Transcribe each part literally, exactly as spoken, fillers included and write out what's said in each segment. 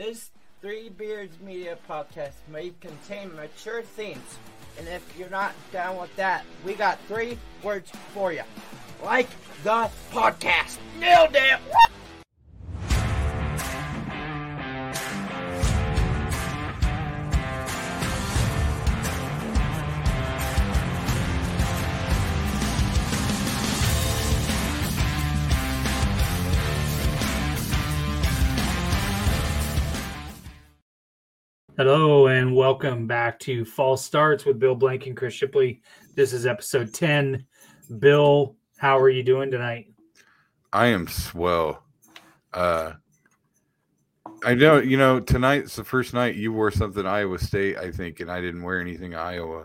This Three Beards Media podcast may contain mature themes, and if you're not down with that, we got three words for you. Like the podcast. Nailed it! Hello and welcome back to False Starts with Bill Blank and Chris Shipley. This is episode ten. Bill, how are you doing tonight? I am swell. Uh, I know, you know, tonight's the first night you wore something Iowa State, I think, and I didn't wear anything Iowa.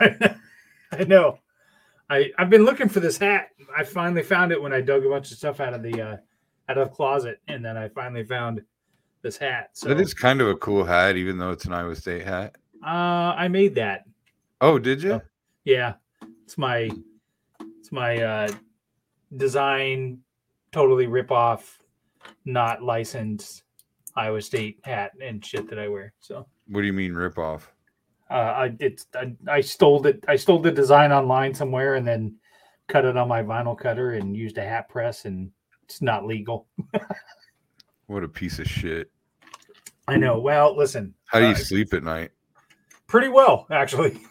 I know. I, I've been looking for this hat. I finally found it when I dug a bunch of stuff out of the uh, out of the closet, and then I finally found this hat. So that is kind of a cool hat, even though it's an Iowa State hat. Uh, I made that. Oh, did you? So, yeah, it's my it's my uh, design, totally rip off, not licensed Iowa State hat and shit that I wear. So what do you mean rip off? Uh, I it's I, I stole it. I stole the design online somewhere and then cut it on my vinyl cutter and used a hat press, and it's not legal. What a piece of shit. I know. Well, listen. How do you uh, sleep at night? Pretty well, actually.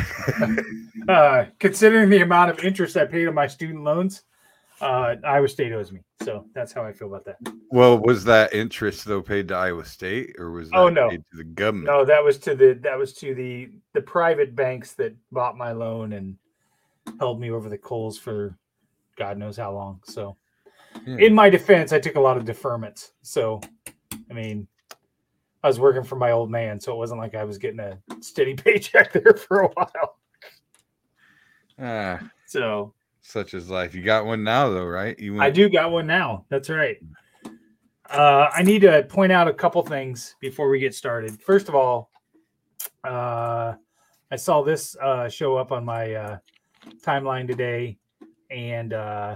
uh, considering the amount of interest I paid on my student loans, uh, Iowa State owes me. So that's how I feel about that. Well, was that interest though paid to Iowa State, or was that oh, no. paid to the government? No, that was to the that was to the the private banks that bought my loan and held me over the coals for God knows how long. So yeah. In my defense, I took a lot of deferments. So I mean, I was working for my old man, so it wasn't like I was getting a steady paycheck there for a while. Ah, so such is life. You got one now, though, right? You went... I do got one now. That's right. Uh, I need to point out a couple things before we get started. First of all, uh, I saw this uh, show up on my uh, timeline today, and uh,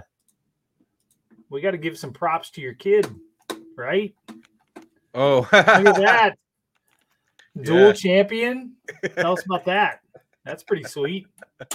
we got to give some props to your kid, right? Oh, look at that. Dual yeah. champion. Tell us about that. That's pretty sweet.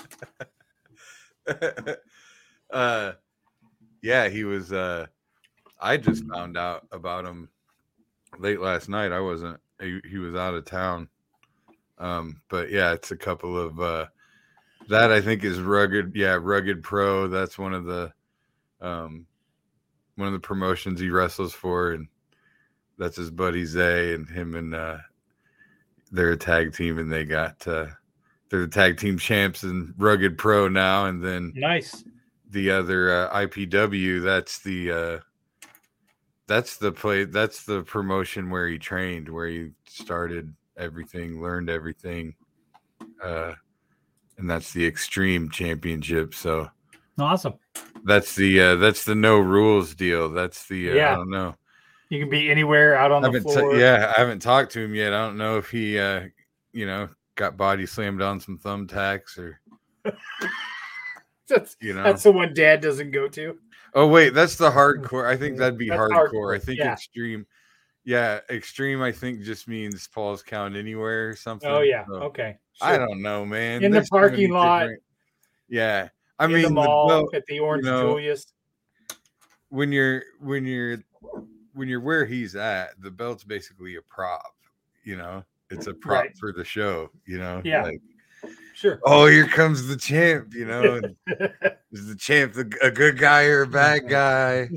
uh, yeah, he was, uh, I just found out about him late last night. I wasn't, he, he was out of town. Um, but yeah, it's a couple of, uh, that I think is rugged. Yeah. Rugged Pro. That's one of the, um, one of the promotions he wrestles for. And that's his buddy Zay, and him and uh, they're a tag team, and they got uh, they're the tag team champs in Rugged Pro now. And then nice the other uh, I P W. That's the uh, that's the play. That's the promotion where he trained, where he started everything, learned everything, uh, and that's the Extreme Championship. So awesome. That's the uh, that's the no rules deal. That's the uh, yeah. I don't know. You can be anywhere out on the floor. T- yeah, I haven't talked to him yet. I don't know if he, uh, you know, got body slammed on some thumbtacks or. that's you know, that's the one Dad doesn't go to. Oh wait, that's the hardcore. I think that'd be hardcore. hardcore. I think yeah. extreme. Yeah, extreme. I think just means falls count anywhere or something. Oh yeah, so, okay. Sure. I don't know, man. In There's the parking lot. Different... Yeah, I in mean the mall the, well, at the Orange you know, Julius. When you're when you're when you're where he's at, the belt's basically a prop, you know, it's a prop right. for the show, you know, yeah, like, sure. Oh, here comes the champ, you know, is the champ the, a good guy or a bad guy?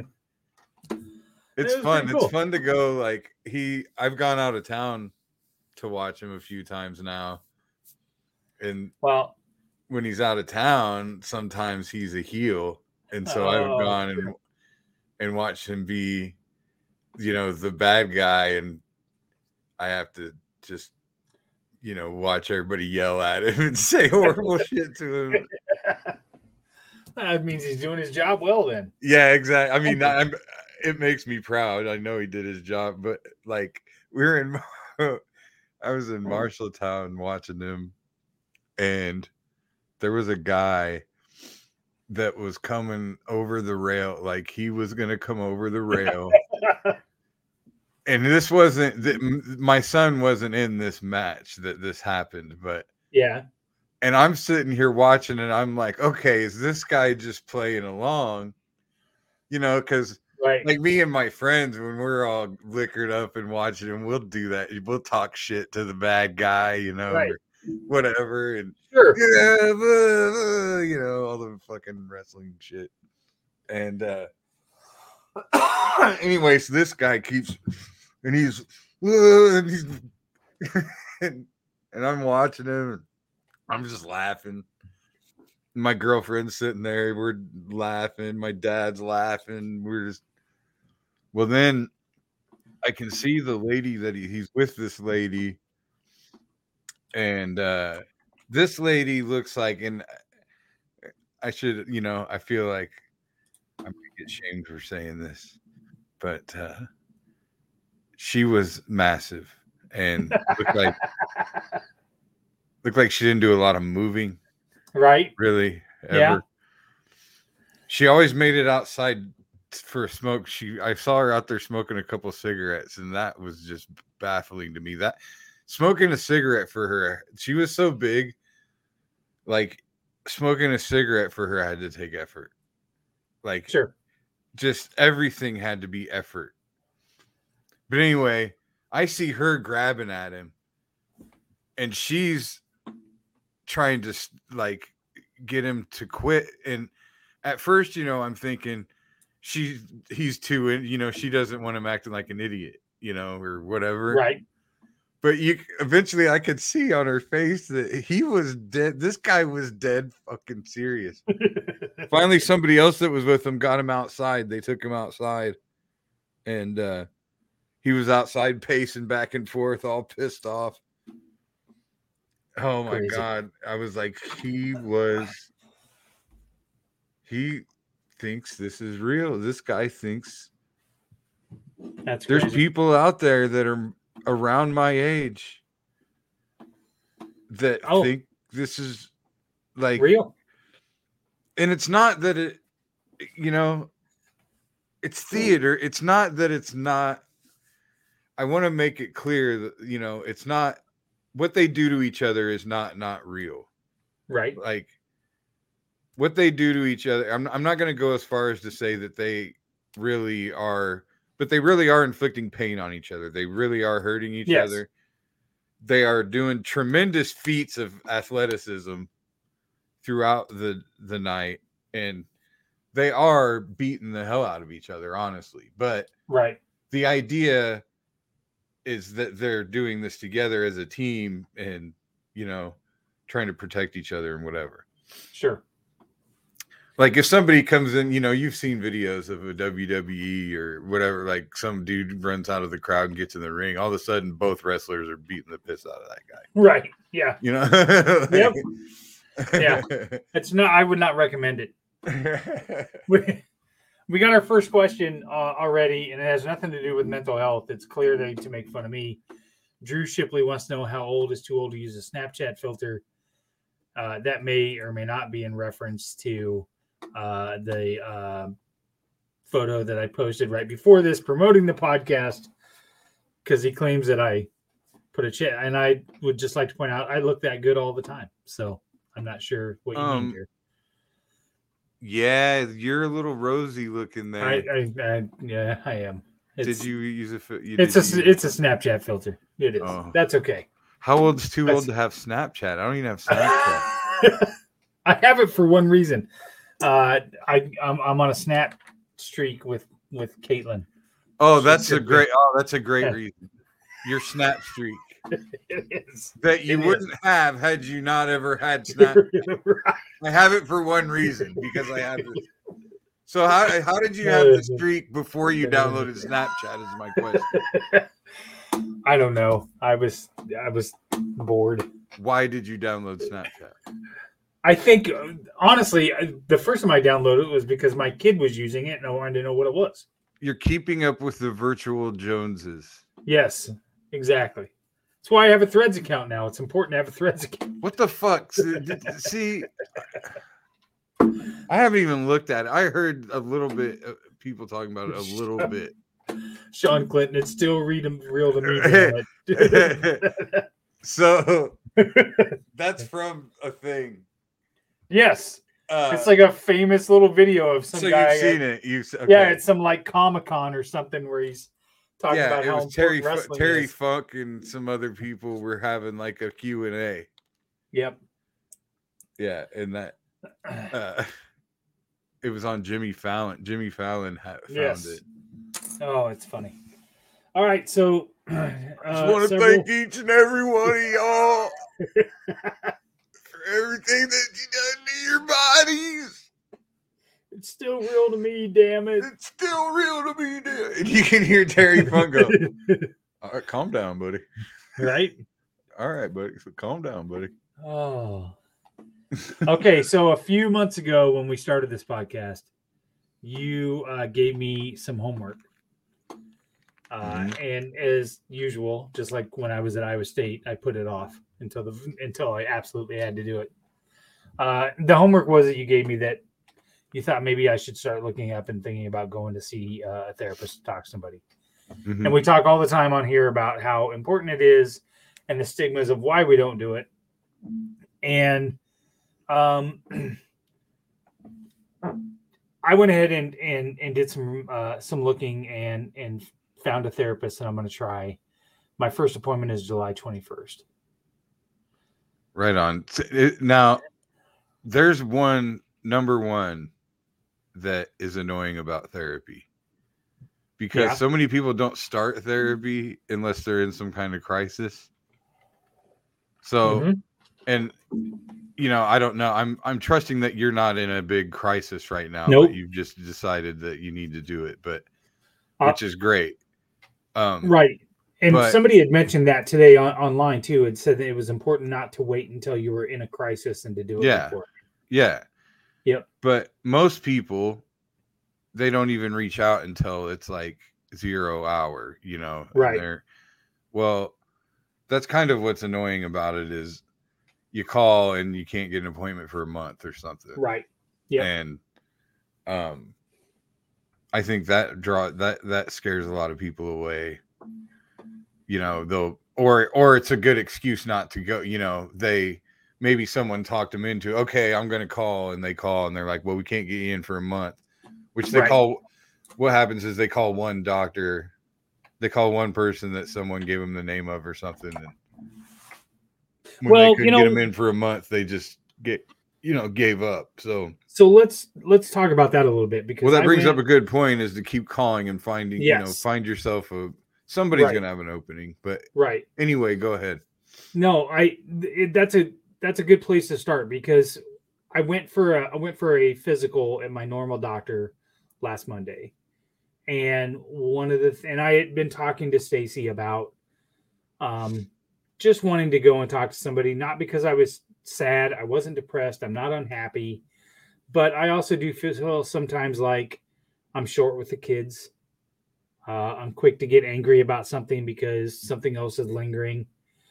It's it fun. Cool. It's fun to go. Like he, I've gone out of town to watch him a few times now, and well, when he's out of town, sometimes he's a heel, and so oh, I've gone and sure. and watched him be, you know, the bad guy, and I have to just, you know, watch everybody yell at him and say horrible shit to him. That means he's doing his job well then. Yeah, exactly. I mean, I'm, it makes me proud. I know he did his job, but like we were in, I was in Marshalltown watching him, and there was a guy that was coming over the rail, like he was going to come over the rail. and this wasn't th- my son wasn't in this match that this happened, but yeah. And I'm sitting here watching, and I'm like, okay, is this guy just playing along? You know, because right. like me and my friends, when we're all liquored up and watching him, we'll do that. We'll talk shit to the bad guy, you know, right. or whatever, and sure, yeah, blah, blah, you know, all the fucking wrestling shit. And uh anyway, so this guy keeps, and he's, uh, and he's, and, and I'm watching him. And I'm just laughing. My girlfriend's sitting there. We're laughing. My dad's laughing. We're just, well, then I can see the lady that he, he's with this lady. And uh, this lady looks like, and I should, you know, I feel like I'm going to get shamed for saying this, but uh, she was massive and looked like, looked like she didn't do a lot of moving. Right. Really, ever. Yeah. She always made it outside for a smoke. She, I saw her out there smoking a couple of cigarettes, and that was just baffling to me. That smoking a cigarette for her, she was so big. Like smoking a cigarette for her had to take effort. Like, sure, just everything had to be effort. But anyway, I see her grabbing at him, and she's trying to like get him to quit. And at first, you know, I'm thinking she he's too, you know, she doesn't want him acting like an idiot, you know, or whatever. Right. But you eventually I could see on her face that he was dead. This guy was dead fucking serious. Finally, somebody else that was with him got him outside. They took him outside, and uh he was outside pacing back and forth, all pissed off. Oh my Crazy. God. I was like, he was, he thinks this is real. This guy thinks That's there's crazy. people out there that are around my age that oh. think this is like real. And it's not that it, you know, it's theater. It's not that it's not, I want to make it clear that, you know, it's not, what they do to each other is not not real. Right. Like what they do to each other. I'm I'm not going to go as far as to say that they really are, but they really are inflicting pain on each other. They really are hurting each yes. other. They are doing tremendous feats of athleticism throughout the the night, and they are beating the hell out of each other, honestly. But right. The idea is that they're doing this together as a team and, you know, trying to protect each other and whatever. Sure. Like if somebody comes in, you know, you've seen videos of a W W E or whatever, like some dude runs out of the crowd and gets in the ring. All of a sudden, both wrestlers are beating the piss out of that guy. Right. Yeah. You know? Yep. Yeah. It's not, I would not recommend it. we, we got our first question uh, already, and it has nothing to do with mental health. It's clearly to make fun of me. Drew Shipley wants to know how old is too old to use a Snapchat filter. Uh, that may or may not be in reference to uh, the uh, photo that I posted right before this promoting the podcast, because he claims that I put a chat. And I would just like to point out, I look that good all the time. So I'm not sure what you um, mean here. Yeah, you're a little rosy looking there. I, I, I yeah, I am. It's, did you use a? You, it's a use... it's a Snapchat filter. It is. Oh. That's okay. How old's too That's... old to have Snapchat? I don't even have Snapchat. I have it for one reason. Uh, I I'm, I'm on a snap streak with with Caitlin. Oh, that's a great. Oh, that's a great reason. Your snap streak. It is. That you it wouldn't is. have had you not ever had Snapchat. Right. I have it for one reason, because I have it. So how how did you have the streak before you downloaded Snapchat is my question. I don't know. I was I was bored. Why did you download Snapchat? I think, honestly, the first time I downloaded it was because my kid was using it and I wanted to know what it was. You're keeping up with the virtual Joneses. Yes, exactly. That's why I have a Threads account now. It's important to have a Threads account. What the fuck? See, I haven't even looked at it. I heard a little bit of people talking about it a little bit. Sean Clinton, it's still real to me. Damn So that's from a thing. Yes. Uh, it's like a famous little video of some so guy. You've seen at, it. You okay. Yeah, it's some like Comic-Con or something where he's talking yeah, about it how was Terry wrestling Terry is. Funk and some other people were having like a Q and A. Yep. Yeah, and that uh, it was on Jimmy Fallon. Jimmy Fallon ha- found yes. it. Oh, it's funny. All right, so uh, I just want to several... thank each and every one of y'all for everything that you done to your bodies. It's still real to me, damn it. It's still real to me, damn it. You can hear Terry Funk go, all right, calm down, buddy. Right? All right, buddy. So calm down, buddy. Oh. Okay, so a few months ago when we started this podcast, you uh, gave me some homework. Uh, mm-hmm. And as usual, just like when I was at Iowa State, I put it off until the until I absolutely had to do it. Uh, the homework was that you gave me that you thought maybe I should start looking up and thinking about going to see uh, a therapist to talk to somebody. Mm-hmm. And we talk all the time on here about how important it is and the stigmas of why we don't do it. And um, I went ahead and and and did some uh, some looking and and found a therapist, and I'm going to try. My first appointment is July twenty-first. Right on. Now, there's one number one that is annoying about therapy, because yeah. so many people don't start therapy unless they're in some kind of crisis. So, mm-hmm. and you know, I don't know. I'm I'm trusting that you're not in a big crisis right now. Nope. But you've just decided that you need to do it, but which uh, is great. Um, right. And but, somebody had mentioned that today on, online too. It said that it was important not to wait until you were in a crisis and to do it yeah, before. Yeah. Yep. But most people, they don't even reach out until it's like zero hour, you know. Right. Well, that's kind of what's annoying about it is you call and you can't get an appointment for a month or something. Right. Yeah. And um I think that draw that that scares a lot of people away. You know, they'll or or it's a good excuse not to go. You know, they maybe someone talked them into, okay, I'm going to call, and they call and they're like, well, we can't get you in for a month, which they right. call. What happens is they call one doctor, they call one person that someone gave them the name of or something, and when well, they couldn't you know, get them in for a month, they just get. You know, gave up. So, so let's let's talk about that a little bit because well, that I brings went, up a good point: is to keep calling and finding. Yes. You know, find yourself a somebody's right. gonna have an opening. But right. Anyway, go ahead. No, I it, that's a that's a good place to start because I went for a I went for a physical at my normal doctor last Monday, and one of the and I had been talking to Stacy about um just wanting to go and talk to somebody, not because I was sad. I wasn't depressed. I'm not unhappy, but I also do feel sometimes like I'm short with the kids. Uh, I'm quick to get angry about something because something else is lingering.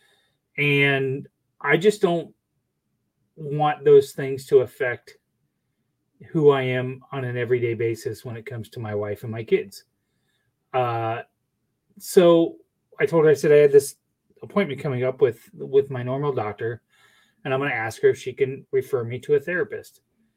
And I just don't want those things to affect who I am on an everyday basis when it comes to my wife and my kids. Uh, so I told her, I said, I had this appointment coming up with, with my normal doctor. And I'm going to ask her if she can refer me to a therapist.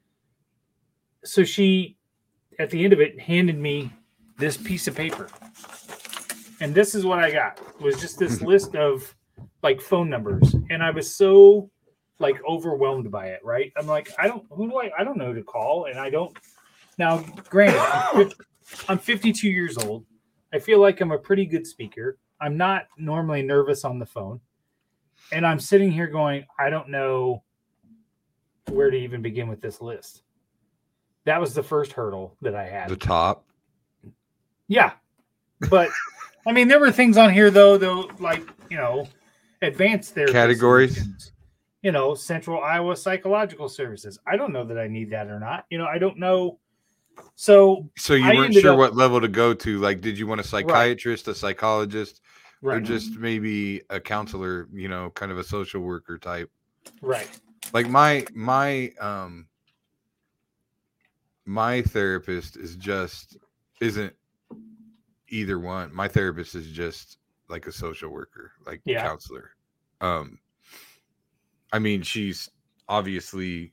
So she, at the end of it, handed me this piece of paper. And this is what I got. It was just this list of like phone numbers. And I was so like overwhelmed by it, right? I'm like, I don't, who do I, I don't know who to call. And I don't, now granted, I'm, fifty, I'm fifty-two years old. I feel like I'm a pretty good speaker. I'm not normally nervous on the phone. And I'm sitting here going, I don't know where to even begin with this list. That was the first hurdle that I had. The top. Yeah. But, I mean, there were things on here, though, though, like, you know, advanced therapy. Categories. Solutions. You know, Central Iowa Psychological Services. I don't know that I need that or not. You know, I don't know. So, so you I weren't sure up, what level to go to. Like, did you want a psychiatrist, right. a psychologist? Right. Or just maybe a counselor, you know, kind of a social worker type. Right. Like my my um my therapist is just isn't either one. My therapist is just like a social worker, like Yeah. counselor. Um, I mean, she's obviously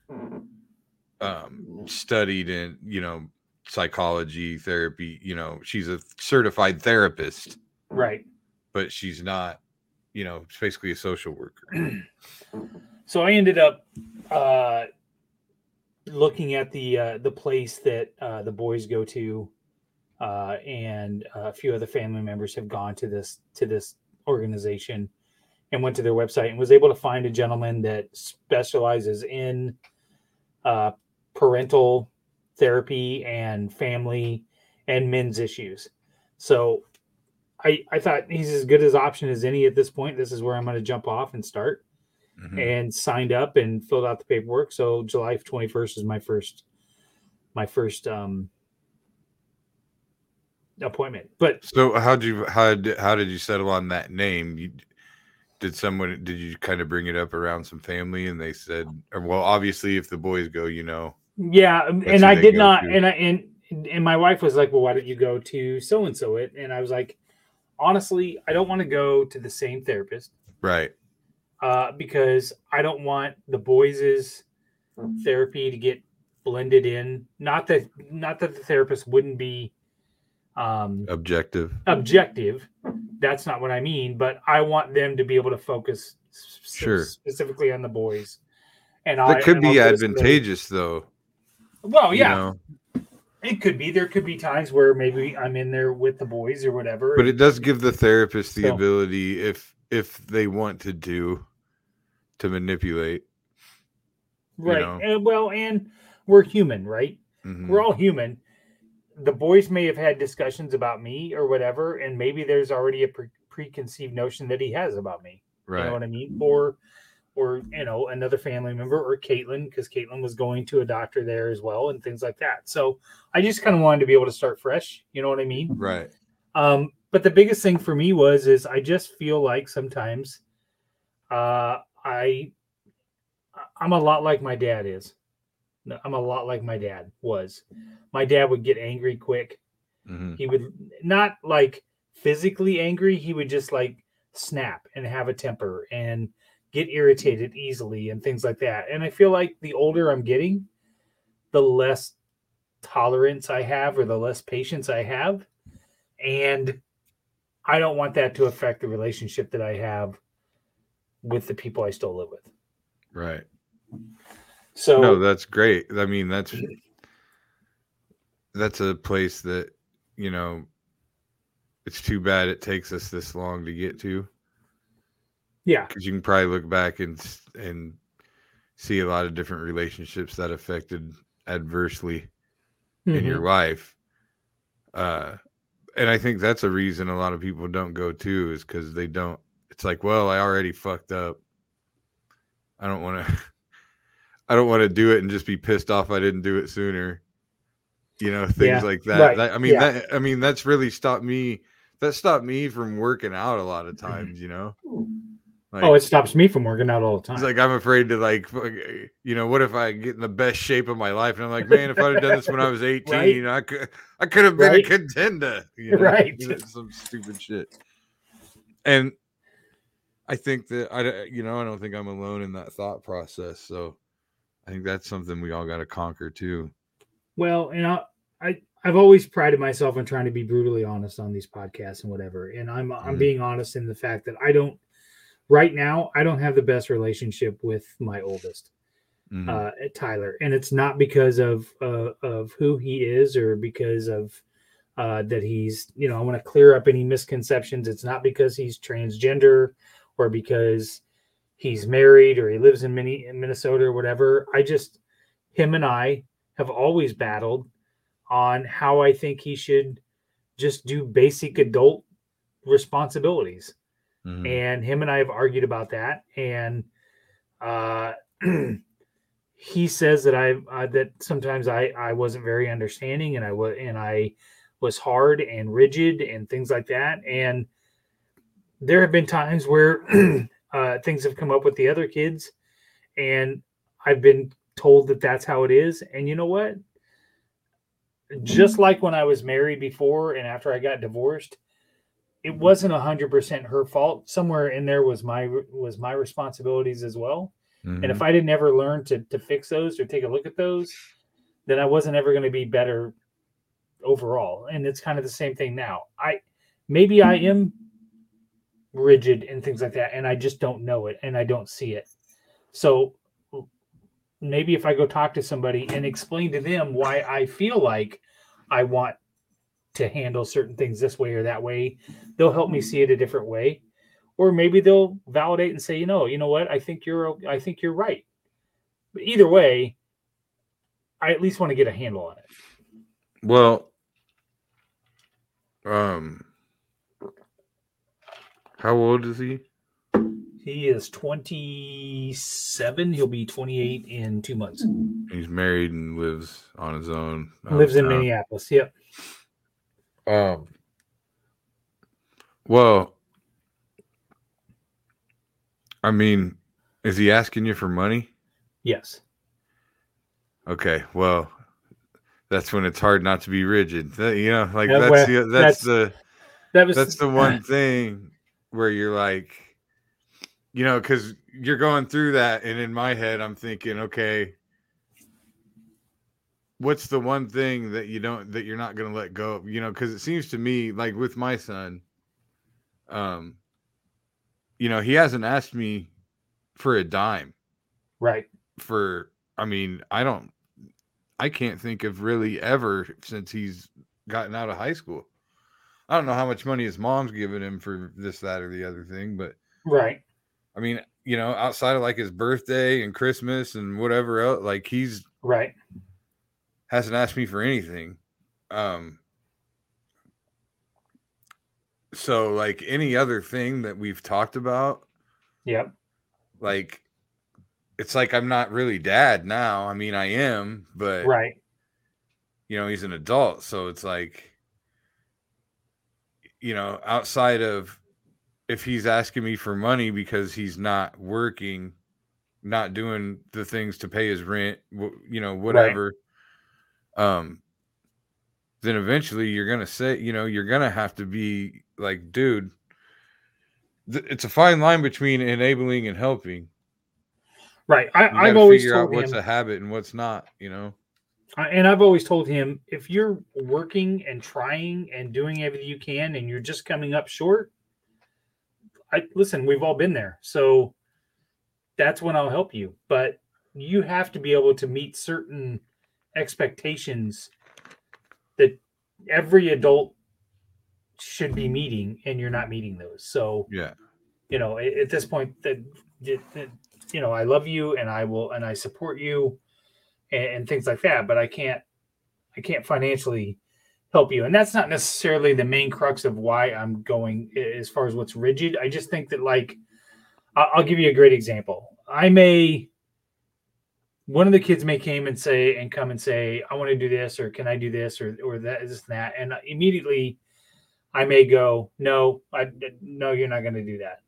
um, studied in, you know, psychology, therapy. You know, she's a certified therapist, Right. but she's not, you know, it's basically a social worker. So I ended up uh, looking at the uh, the place that uh, the boys go to, uh, and a few other family members have gone to this to this organization, and went to their website and was able to find a gentleman that specializes in uh, parental therapy and family and men's issues. So I I thought he's as good as option as any at this point. This is where I'm going to jump off and start. Mm-hmm. And signed up and filled out the paperwork. So July twenty-first is my first, my first um, appointment. But so how did you how did how did you settle on that name? You did someone did you kind of bring it up around some family and they said, or, well, obviously if the boys go, you know. Yeah, That's and who I they did go not, to. and I and and my wife was like, "Well, why don't you go to so and so it?" And I was like, honestly, I don't want to go to the same therapist. Right. Uh, because I don't want the boys' therapy to get blended in. Not that, not that the therapist wouldn't be um, Objective. objective. That's not what I mean. But I want them to be able to focus s- Sure. specifically on the boys. And That I, could and be I'll go to advantageous, though. the- Well, you yeah, know? it could be. There could be times where maybe I'm in there with the boys or whatever. But it does give the therapist the So- ability, if if they want to do, to manipulate. right. know. And, well, and we're human, right? Mhm. We're all human. The boys may have had discussions about me or whatever, and maybe there's already a pre- preconceived notion that he has about me. Right. You know what I mean? Or, or you know, another family member, or Caitlin, because Caitlin was going to a doctor there as well, and things like that. So I just kind of wanted to be able to start fresh. You know what I mean? Right. Um, but the biggest thing for me was is I just feel like sometimes, uh, I, I'm a lot like my dad is. I'm a lot like my dad was. My dad would get angry quick. Mhm. He would not like physically angry. He would just like snap and have a temper and get irritated easily and things like that. And I feel like the older I'm getting, the less tolerance I have or the less patience I have. And I don't want that to affect the relationship that I have with the people I still live with. Right. So No, that's great. I mean, that's that's a place that, you know, it's too bad it takes us this long to get to, yeah, because you can probably look back and and see a lot of different relationships that affected adversely in Mhm. your life. Uh, and I think that's a reason a lot of people don't go to, is because they don't. It's like, well, I already fucked up. I don't want to. I don't want to do it and just be pissed off I didn't do it sooner. You know, things Yeah, like that. right, that I mean, yeah. that I mean, that's really stopped me. That stopped me from working out a lot of times. You know, like, Oh, it stops me from working out all the time. it's like I'm afraid to, like, fuck, you know, what if I get in the best shape of my life? And I'm like, man, if I'd have done this when I was eighteen, I could, I could have been Right. a contender. You know? Right. Some stupid shit. And I think that I, you know, I don't think I'm alone in that thought process. So I think that's something we all got to conquer too. Well, and I, I, I've always prided myself on trying to be brutally honest on these podcasts and whatever. And I'm, I'm Mhm. being honest in the fact that I don't, right now, I don't have the best relationship with my oldest, Mhm. uh, Tyler. And it's not because of, uh, of who he is or because of, uh, that he's, you know, I want to clear up any misconceptions. It's not because he's transgender or because he's married or he lives in, Mini- in Minnesota or whatever. I just, him and I have always battled on how I think he should just do basic adult responsibilities. Mhm. And him and I have argued about that. And uh, he says that I uh, that sometimes I I wasn't very understanding and I was and I was hard and rigid and things like that. And there have been times where uh, things have come up with the other kids, and I've been told that that's how it is. And you know what? just like when I was married before and after I got divorced, it wasn't a hundred percent her fault. Somewhere in there was my was my responsibilities as well. Mm-hmm. And if I didn't ever learn to to fix those or take a look at those, then I wasn't ever going to be better overall. And it's kind of the same thing now. I maybe I am rigid and things like that, and I just don't know it and I don't see it. So maybe if I go talk to somebody and explain to them why I feel like I want to handle certain things this way or that way, they'll help me see it a different way. Or maybe they'll validate and say, you know, you know what, I think you're I think you're right. But either way, I at least want to get a handle on it. Well, um, how old is he? He is twenty-seven. He'll be twenty-eight in two months. He's married and lives on his own. Lives in Minneapolis. Yep. Um. Well, I mean, is he asking you for money? Yes. Okay. Well, that's when it's hard not to be rigid. That, you know, like Yeah, that's well, the, that's, that's- the That was that's the one thing where you're like, you know, because you're going through that, and in my head, I'm thinking, okay, what's the one thing that you don't that you're not going to let go of? You know, because it seems to me like with my son, um, you know, he hasn't asked me for a dime. right. For, I mean, I don't, I can't think of really ever since he's gotten out of high school. I don't know how much money his mom's giving him for this, that, or the other thing, but Right. I mean, you know, outside of like his birthday and Christmas and whatever else, like he's Right. hasn't asked me for anything. Um, so like any other thing that we've talked about, Yep. like it's like I'm not really dad now. I mean, I am, but Right. you know, he's an adult, so it's like, you know, outside of if he's asking me for money because he's not working, not doing the things to pay his rent, you know, whatever, right. um, then eventually you're going to say, you know, you're going to have to be like, dude, th- it's a fine line between enabling and helping. Right. I, you I've always figure told out what's him, a habit and what's not, you know? and I've always told him, if you're working and trying and doing everything you can and you're just coming up short, I listen, we've all been there. So that's when I'll help you. But you have to be able to meet certain expectations that every adult should be meeting, and you're not meeting those. So, yeah, you know, at, at this point that, that, you know, I love you and I will, and I support you and, and things like that, but I can't, I can't financially help you. And that's not necessarily the main crux of why I'm going as far as what's rigid. I just think that, like, I'll, I'll give you a great example. I may, one of the kids may came and say, and come and say, I want to do this, or can I do this, or, or that, this and that. And immediately I may go, no, I, no, you're not going to do that.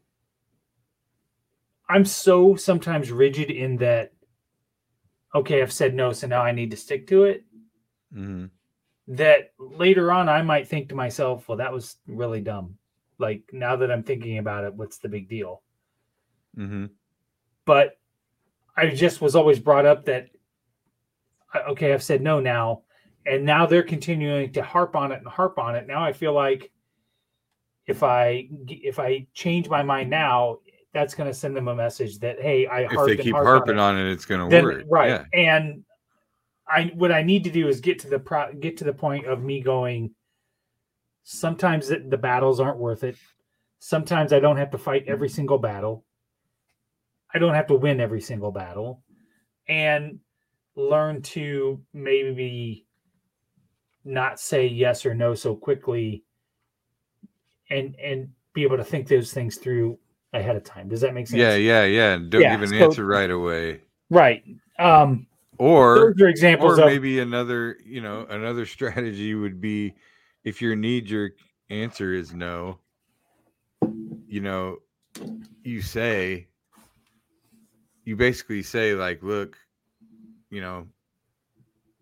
I'm so sometimes rigid in that, okay, I've said no, so now I need to stick to it. Mm-hmm. That later on I might think to myself, well, that was really dumb. Like, now that I'm thinking about it, what's the big deal? Mm-hmm. But I just was always brought up that, okay, I've said no now, and now they're continuing to harp on it and harp on it. Now I feel like if I if I change my mind now, that's going to send them a message that, hey, I if they keep harping on it, on it it's going to work, right? Yeah. And I what I need to do is get to the pro, get to the point of me going, sometimes the, the battles aren't worth it. Sometimes I don't have to fight every single battle. I don't have to win every single battle, and learn to maybe not say yes or no so quickly, and and be able to think those things through ahead of time. Does that make sense? Yeah, yeah, yeah. Don't yeah, give an so, answer right away. Right. Um, or those are examples or of, maybe another, you know, another strategy would be, if your knee-jerk answer is no, you know, you say, you basically say, like, look, you know,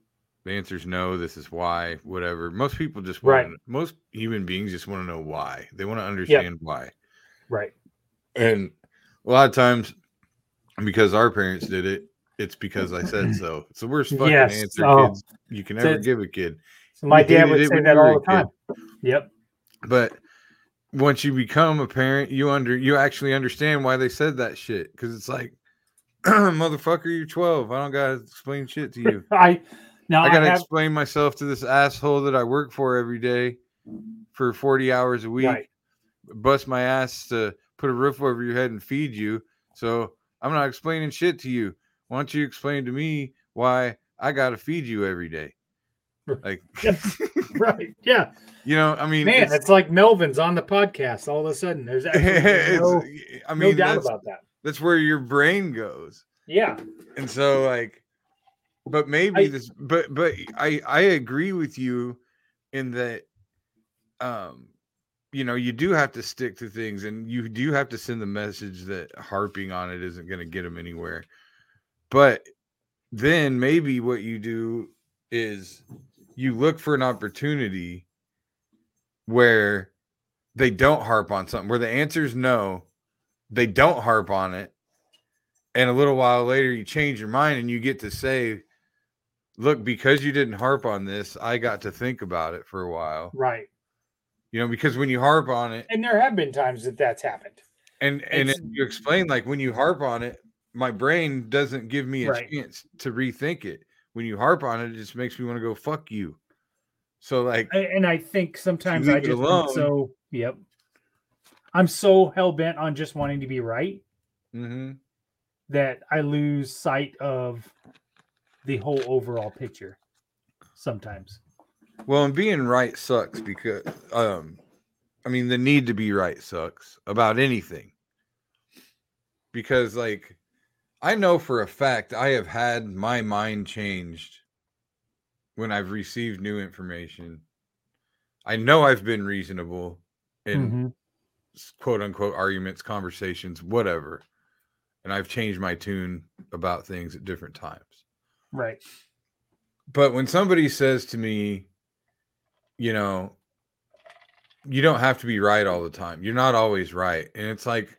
The answer is no. This is why. Whatever. Most people just want. Right. To, most human beings just want to know why. They want to understand yep. why. Right. And a lot of times, because our parents did it, it's because I said so. It's the worst fucking yes. answer, oh. kids, you can ever so give a kid. So my dad would say that all the time. Yep. But once you become a parent, you under you actually understand why they said that shit. Because it's like, motherfucker, you're twelve. I don't gotta explain shit to you. I now I gotta I have, explain myself to this asshole that I work for every day for forty hours a week. Right. Bust my ass to put a roof over your head and feed you. So I'm not explaining shit to you. Why don't you explain to me why I gotta feed you every day? Like, right? Yeah. You know, I mean, man, it's, it's like Melvin's on the podcast. All of a sudden, there's actually no, I mean, no doubt about that. That's where your brain goes. Yeah. And so, like, but maybe I, this, but but I I agree with you in that, um, you know, you do have to stick to things, and you do have to send the message that harping on it isn't going to get them anywhere. But then maybe what you do is you look for an opportunity where they don't harp on something, where the answer is no, they don't harp on it, and a little while later you change your mind and you get to say, look, because you didn't harp on this, I got to think about it for a while. Right. You know, because when you harp on it, and there have been times that that's happened, and and you explain, like, when you harp on it, my brain doesn't give me a right. chance to rethink it. When you harp on it, it just makes me want to go fuck you. So, like, and I think sometimes I just think so. Yep, I'm so hell bent on just wanting to be right mm-hmm. that I lose sight of the whole overall picture. Sometimes. Well, and being right sucks because, um, I mean, the need to be right sucks about anything. Because, like, I know for a fact I have had my mind changed when I've received new information. I know I've been reasonable in mm-hmm. quote unquote arguments, conversations, whatever. And I've changed my tune about things at different times. Right. But when somebody says to me, you know, you don't have to be right all the time. You're not always right. And it's like,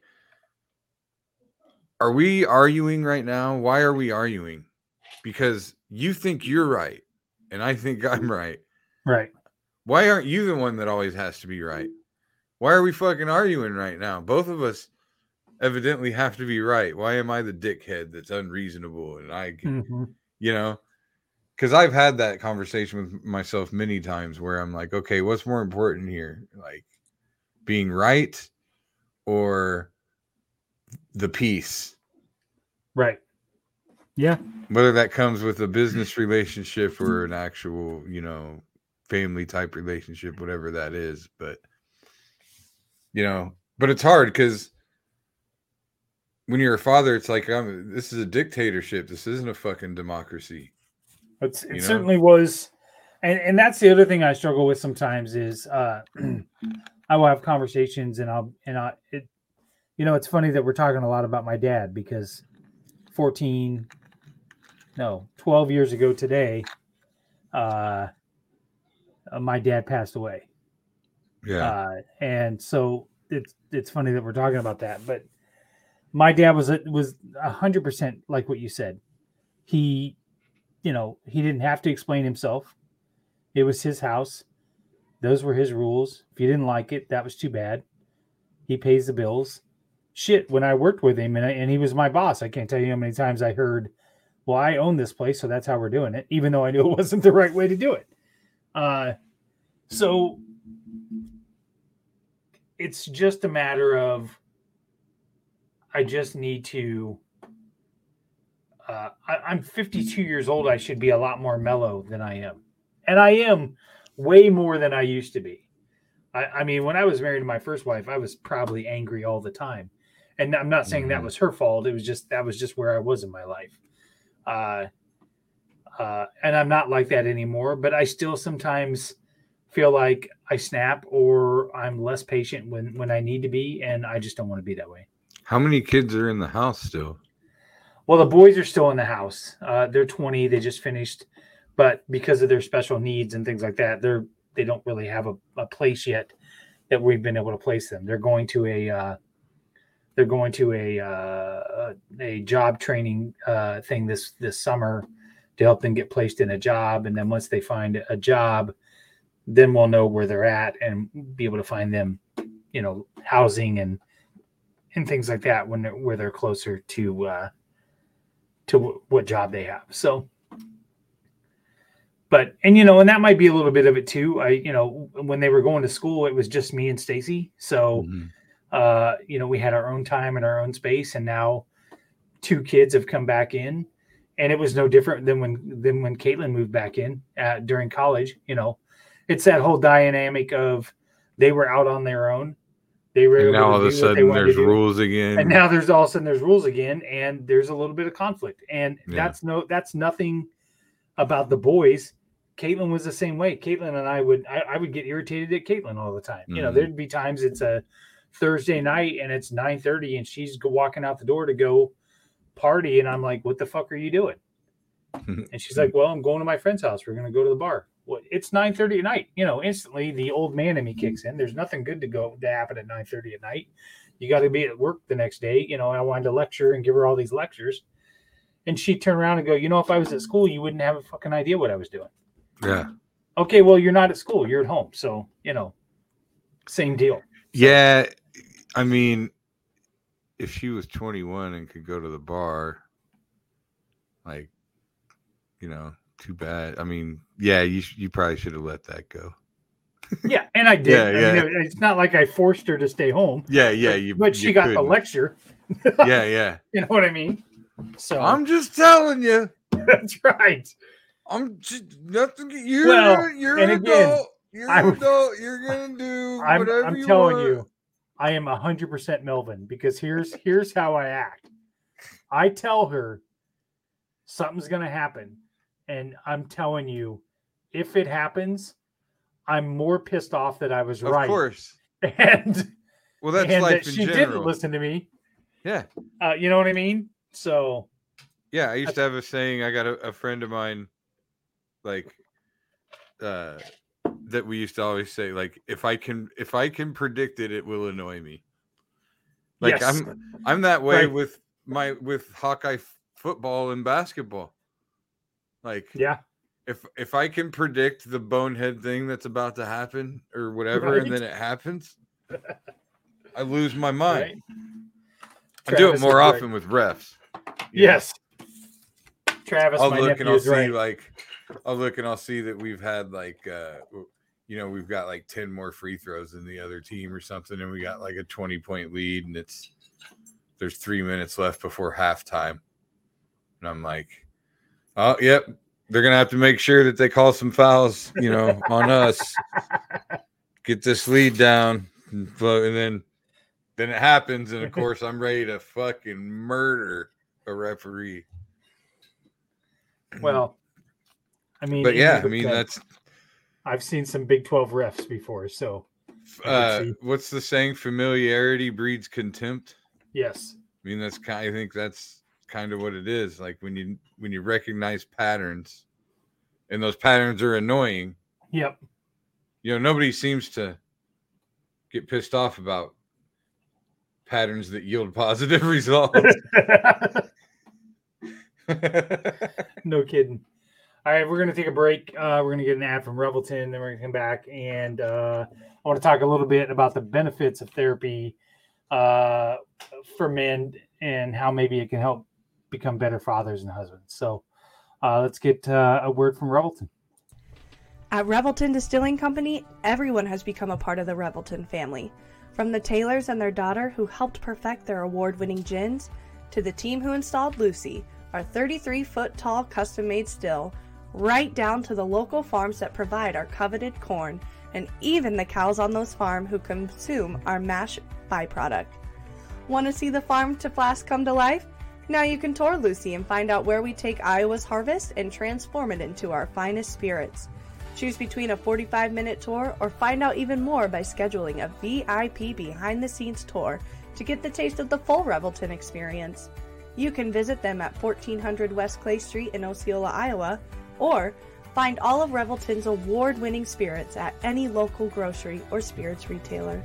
are we arguing right now? Why are we arguing? Because you think you're right and I think I'm right. Right. Why aren't you the one that always has to be right? Why are we fucking arguing right now? Both of us evidently have to be right. Why am I the dickhead that's unreasonable? And I, mm-hmm. you know, because I've had that conversation with myself many times where I'm like, okay, what's more important here? Like being right or the peace? Right. Yeah. Whether that comes with a business relationship or an actual, you know, family type relationship, whatever that is. But, you know, but it's hard because when you're a father, it's like, I'm, this is a dictatorship. This isn't a fucking democracy. It's, it certainly was. And, and that's the other thing I struggle with sometimes is uh, I will have conversations and I'll, and I, it, you know, it's funny that we're talking a lot about my dad because fourteen, no, twelve years ago today, uh, my dad passed away. Yeah. Uh, and so it's, it's funny that we're talking about that, but my dad was, was a hundred percent like what you said. He, you know, he didn't have to explain himself. It was his house. Those were his rules. If you didn't like it, that was too bad. He pays the bills. Shit, when I worked with him and, I, and he was my boss, I can't tell you how many times I heard, well, I own this place, so that's how we're doing it, even though I knew it wasn't the right way to do it. Uh, so it's just a matter of I just need to uh, I, I'm fifty-two years old. I should be a lot more mellow than I am. And I am way more than I used to be. I, I mean, when I was married to my first wife, I was probably angry all the time. And I'm not saying mm-hmm. that was her fault. It was just, that was just where I was in my life. Uh, uh, and I'm not like that anymore, but I still sometimes feel like I snap or I'm less patient when, when I need to be. And I just don't want to be that way. How many kids are in the house still? Well, the boys are still in the house. Uh, they're twenty. They just finished but because of their special needs and things like that, they're they don't really have a, a place yet that we've been able to place them. They're going to a uh, they're going to a uh, a job training uh, thing this this summer to help them get placed in a job, and then once they find a job, then we'll know where they're at and be able to find them, you know, housing and and things like that when they're where they're closer to uh, to w- what job they have. So. But, and, you know, and that might be a little bit of it too. I, you know, when they were going to school, it was just me and Stacy. So, mm-hmm. uh, you know, we had our own time and our own space, and now two kids have come back in, and it was no different than when, than when Caitlin moved back in uh, during college. You know, it's that whole dynamic of they were out on their own. They were and now all of a sudden there's rules again. And now there's all of a sudden there's rules again, and there's a little bit of conflict. And yeah. that's no, that's nothing about the boys. Caitlin was the same way. Caitlin and I would, I, I would get irritated at Caitlin all the time. Mm-hmm. You know, there'd be times it's a Thursday night and it's nine thirty and she's walking out the door to go party. And I'm like, what the fuck are you doing? And she's like, well, I'm going to my friend's house. We're going to go to the bar. Well, it's nine thirty at night. You know, instantly the old man in me kicks in. There's nothing good to go to happen at nine thirty at night. You got to be at work the next day. You know, I wanted to lecture and give her all these lectures. And she'd turn around and go, you know, if I was at school, you wouldn't have a fucking idea what I was doing. Yeah. Okay, well, you're not at school. You're at home. So, you know, same deal. Yeah. I mean, if she was twenty-one and could go to the bar, like, you know, too bad. I mean, yeah, you you probably should have let that go. Yeah, and I did. Yeah, I yeah. mean, it's not like I forced her to stay home. Yeah, yeah. But, You, but she you got couldn't. the lecture. Yeah, yeah. You know what I mean? So I'm just telling you. That's right. I'm just nothing. You're Well, you're and an again, adult. You're I- an adult. You're gonna do I'm, whatever I'm you telling want. you, I am one hundred percent Melvin, because here's here's how I act. I tell her something's going to happen, and I'm telling you, if it happens, I'm more pissed off that I was Of right. course. And, Well, that's and life that in she general. didn't listen to me. Yeah. Uh, you know what I mean? So, Yeah, I used to have a saying. I got a, a friend of mine, like, uh, that we used to always say, like, if I can, if I can predict it, it will annoy me. Like, yes. I'm, I'm that way Right. with my with Hawkeye f- football and basketball. Like, Yeah. if if I can predict the bonehead thing that's about to happen or whatever, Right. and then it happens, I lose my mind. Right. I do it Travis more is right. often with refs. you know? Yes. Travis, I'll my look and nephew I'll is see right. like I'll look and I'll see that we've had like uh you know we've got like ten more free throws than the other team or something, and we got like a twenty point lead, and it's there's three minutes left before halftime, and I'm like, oh yep, they're gonna have to make sure that they call some fouls, you know, on us, get this lead down, and then then it happens, and of course I'm ready to fucking murder a referee. Well, I mean, But in yeah, I the mean defense, that's I've seen some Big twelve refs before, so I can uh, see. what's the saying? Familiarity breeds contempt. Yes. I mean, that's kind. I think that's kind of what it is. Like when you when you recognize patterns, and those patterns are annoying. Yep. You know, nobody seems to get pissed off about patterns that yield positive results. No kidding. All right, we're going to take a break. Uh, we're going to get an ad from Revelton, then we're going to come back, and uh, I want to talk a little bit about the benefits of therapy uh, for men and how maybe it can help become better fathers and husbands. So uh, let's get uh, a word from Revelton. At Revelton Distilling Company, everyone has become a part of the Revelton family. From the Taylors and their daughter who helped perfect their award-winning gins, to the team who installed Lucy, our thirty-three foot tall custom-made still, right down to the local farms that provide our coveted corn, and even the cows on those farms who consume our mash byproduct. Want to see the farm to flask come to life? Now you can tour Lucy and find out where we take Iowa's harvest and transform it into our finest spirits. Choose between a forty-five minute tour or find out even more by scheduling a V I P behind-the-scenes tour to get the taste of the full Revelton experience. You can visit them at fourteen hundred West Clay Street in Osceola, Iowa, or Find all of Revelton's award-winning spirits at any local grocery or spirits retailer.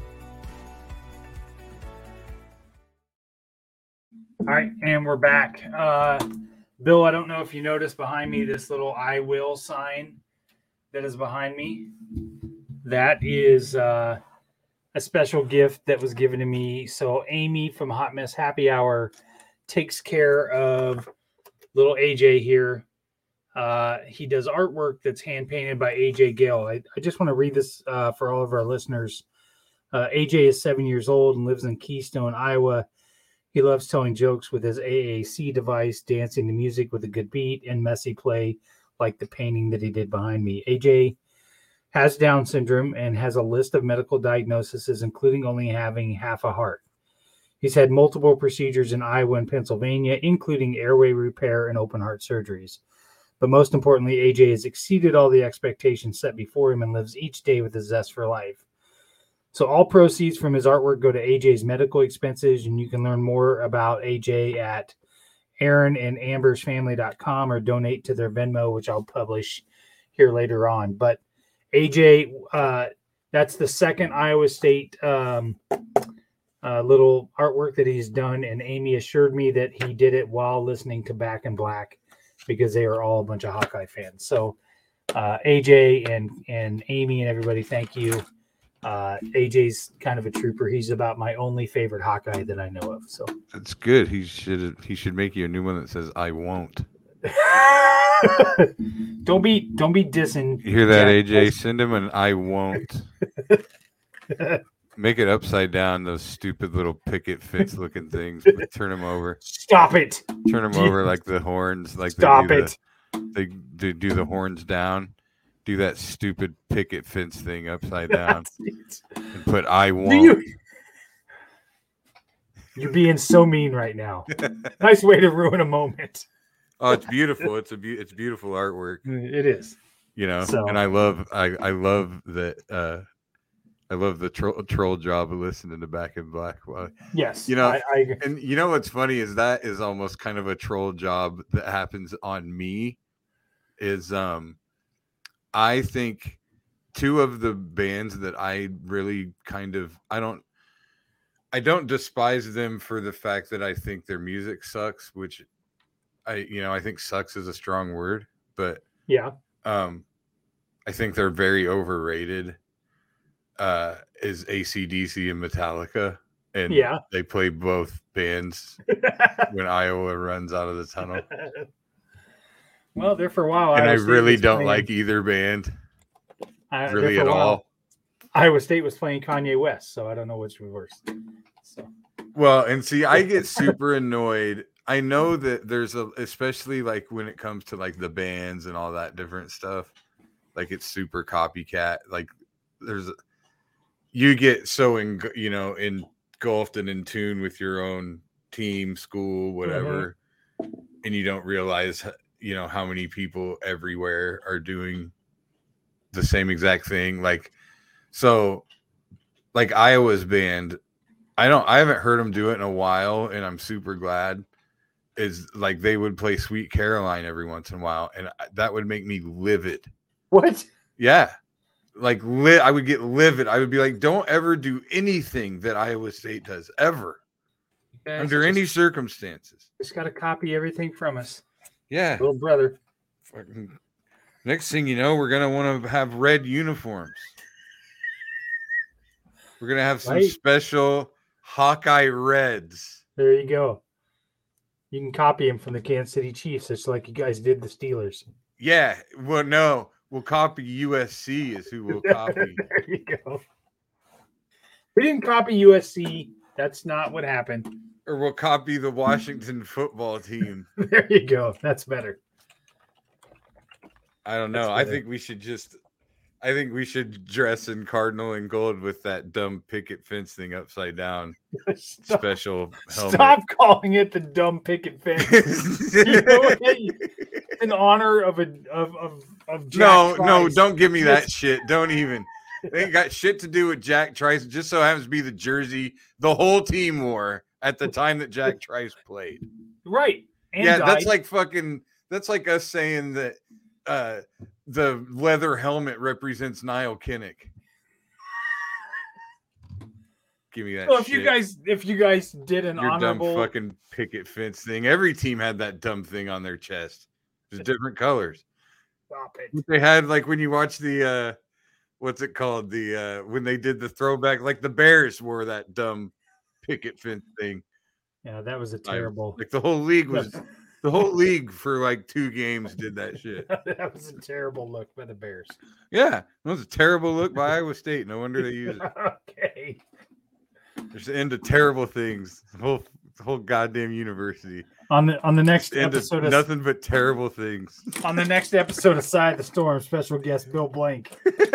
All right, and we're back. Uh, Bill, I don't know if you noticed behind me this little I will sign that is behind me. That is uh, a special gift that was given to me. So Amy from Hot Mess Happy Hour takes care of little A J here. Uh, he does artwork that's hand-painted by A J Gale. I, I just want to read this uh, for all of our listeners. Uh, A J is seven years old and lives in Keystone, Iowa. He loves telling jokes with his A A C device, dancing to music with a good beat, and messy play like the painting that he did behind me. A J has Down syndrome and has a list of medical diagnoses, including only having half a heart. He's had multiple procedures in Iowa and Pennsylvania, including airway repair and open heart surgeries. But most importantly, A J has exceeded all the expectations set before him and lives each day with a zest for life. So all proceeds from his artwork go to A J's medical expenses, and you can learn more about A J at aaron and ambers family dot com or donate to their Venmo, which I'll publish here later on. But A J, uh, that's the second Iowa State um, uh, little artwork that he's done, and Amy assured me that he did it while listening to Back in Black because they are all a bunch of Hawkeye fans. So uh, A J and, and Amy and everybody, thank you. Uh, A J's kind of a trooper. He's about my only favorite Hawkeye that I know of. So that's good. He should he should make you a new one that says "I won't." don't be don't be dissing. You hear that, A J? Send him an "I won't." Make it upside down. Those stupid little picket fence looking things. Turn them over. Stop it. Turn them over like the horns. Like stop they do it. The, they, they do the horns down. Do that stupid picket fence thing upside down and put "I won't." You, you're being so mean right now. Nice way to ruin a moment. Oh, it's beautiful. It's a be- it's beautiful artwork. It is. You know, so. and I love I I love that uh I love the troll troll job of listening to Back in Black. Well, yes. You know, I, I, and you know what's funny is that is almost kind of a troll job that happens on me is um I think two of the bands that I really kind of I don't I don't despise them for the fact that I think their music sucks, which I you know I think sucks is a strong word, but yeah, um, I think they're very overrated. Uh, is A C D C and Metallica, and yeah, they play both bands when Iowa runs out of the tunnel. Well, there for a while, and Iowa I State really don't playing, like either band, I, really at all. Iowa State was playing Kanye West, so I don't know which was worse. So, well, and see, I get super annoyed. I know that there's a, especially like when it comes to like the bands and all that different stuff, like it's super copycat. Like there's, you get so in, you know, engulfed and in tune with your own team, school, whatever, mm-hmm. and you don't realize, you know, how many people everywhere are doing the same exact thing. Like, so like Iowa's band, I don't, I haven't heard them do it in a while, and I'm super glad. Is like they would play Sweet Caroline every once in a while, and that would make me livid. What? Yeah, like li- I would get livid. I would be like, "Don't ever do anything that Iowa State does ever, under just, any circumstances." Just got to copy everything from us. Yeah, little brother. Next thing you know, we're gonna want to have red uniforms. We're gonna have some right. special Hawkeye Reds. There you go. You can copy him from the Kansas City Chiefs, just like you guys did the Steelers. Yeah. Well, no, we'll copy U S C is who we'll copy. There you go. We didn't copy U S C. That's not what happened. Or we'll copy the Washington football team. There you go. That's better. I don't know. I think we should just I think we should dress in cardinal and gold with that dumb picket fence thing upside down. Stop, Special helmet. Stop calling it the dumb picket fence. You know, in honor of a of of, of Jack No, Trice. no, don't give me that shit. Don't even. They ain't got shit to do with Jack Trice. It just so happens to be the jersey the whole team wore at the time that Jack Trice played. Right. And yeah, died. That's like fucking that's like us saying that uh, the leather helmet represents Niall Kinnick. Give me that. Well, if shit. you guys, if you guys did an Your honorable, dumb fucking picket fence thing. Every team had that dumb thing on their chest. Just different colors. Stop it. They had like when you watch the uh what's it called? The uh when they did the throwback, like the Bears wore that dumb picket fence thing. Yeah, that was a terrible. I, like the whole league was the whole league for like two games did that shit. That was a terrible look by the Bears. Yeah, it was a terrible look by Iowa State. No wonder they use it. Okay. There's the end of terrible things. The whole the whole goddamn university. On the on the next End episode, of nothing but terrible things. On the next episode of Side the Storm, special guest Bill Blank.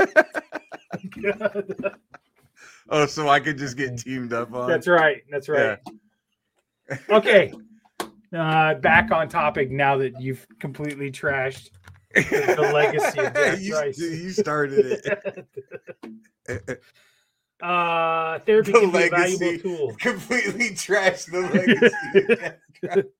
Oh, so I could just get teamed up on. That's right. That's right. Yeah. Okay. Uh, back on topic now that you've completely trashed the, the legacy of Jack you, Rice. You started it. uh, therapy the can be a legacy, valuable tool. Completely trashed the legacy.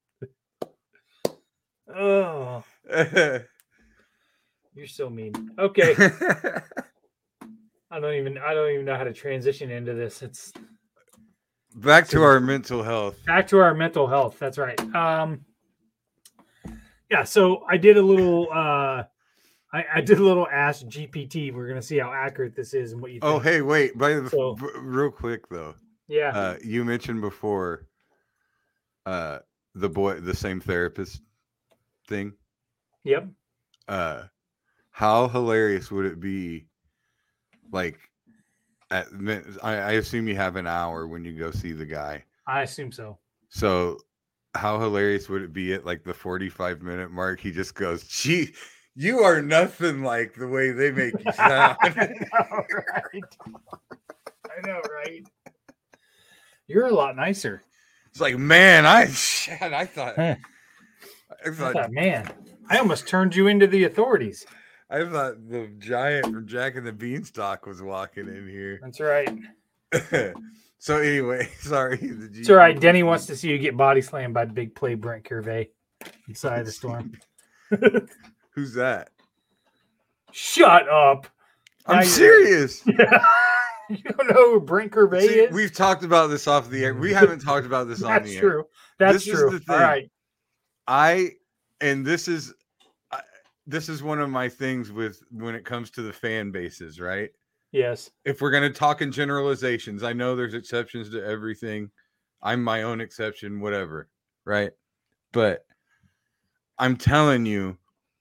Oh, you're so mean. Okay. I don't even I don't even know how to transition into this. It's back to our mental health. Back to our mental health. That's right. Um yeah, so I did a little uh I, I did a little Ask G P T. We're gonna see how accurate this is and what you think. Oh, hey, wait, by the So, b- real quick though. Yeah. Uh you mentioned before uh the boy the same therapist thing. Yep. Uh how hilarious would it be? Like, at, I, I assume you have an hour when you go see the guy. I assume so. So, how hilarious would it be at like the forty-five minute mark? He just goes, "Gee, you are nothing like the way they make you sound." I know, right? I know, right? You're a lot nicer. It's like, man, I, shit, I thought, Huh. I thought, I thought, man, I almost turned you into the authorities. I thought the giant from Jack and the Beanstalk was walking in here. That's right. So anyway, sorry. The It's all right. Denny wants to see you get body slammed by big play Brent Curvey inside the storm. Who's that? Shut up. I'm Now you're- serious. You don't know who Brent Curvey See, is? we've talked about this off the air. We haven't talked about this on That's the air. true. That's This is true. the thing. All right. I and this is I, this is one of my things with when it comes to the fan bases, right? Yes. If we're going to talk in generalizations, I know there's exceptions to everything. I'm my own exception, whatever, right? But I'm telling you,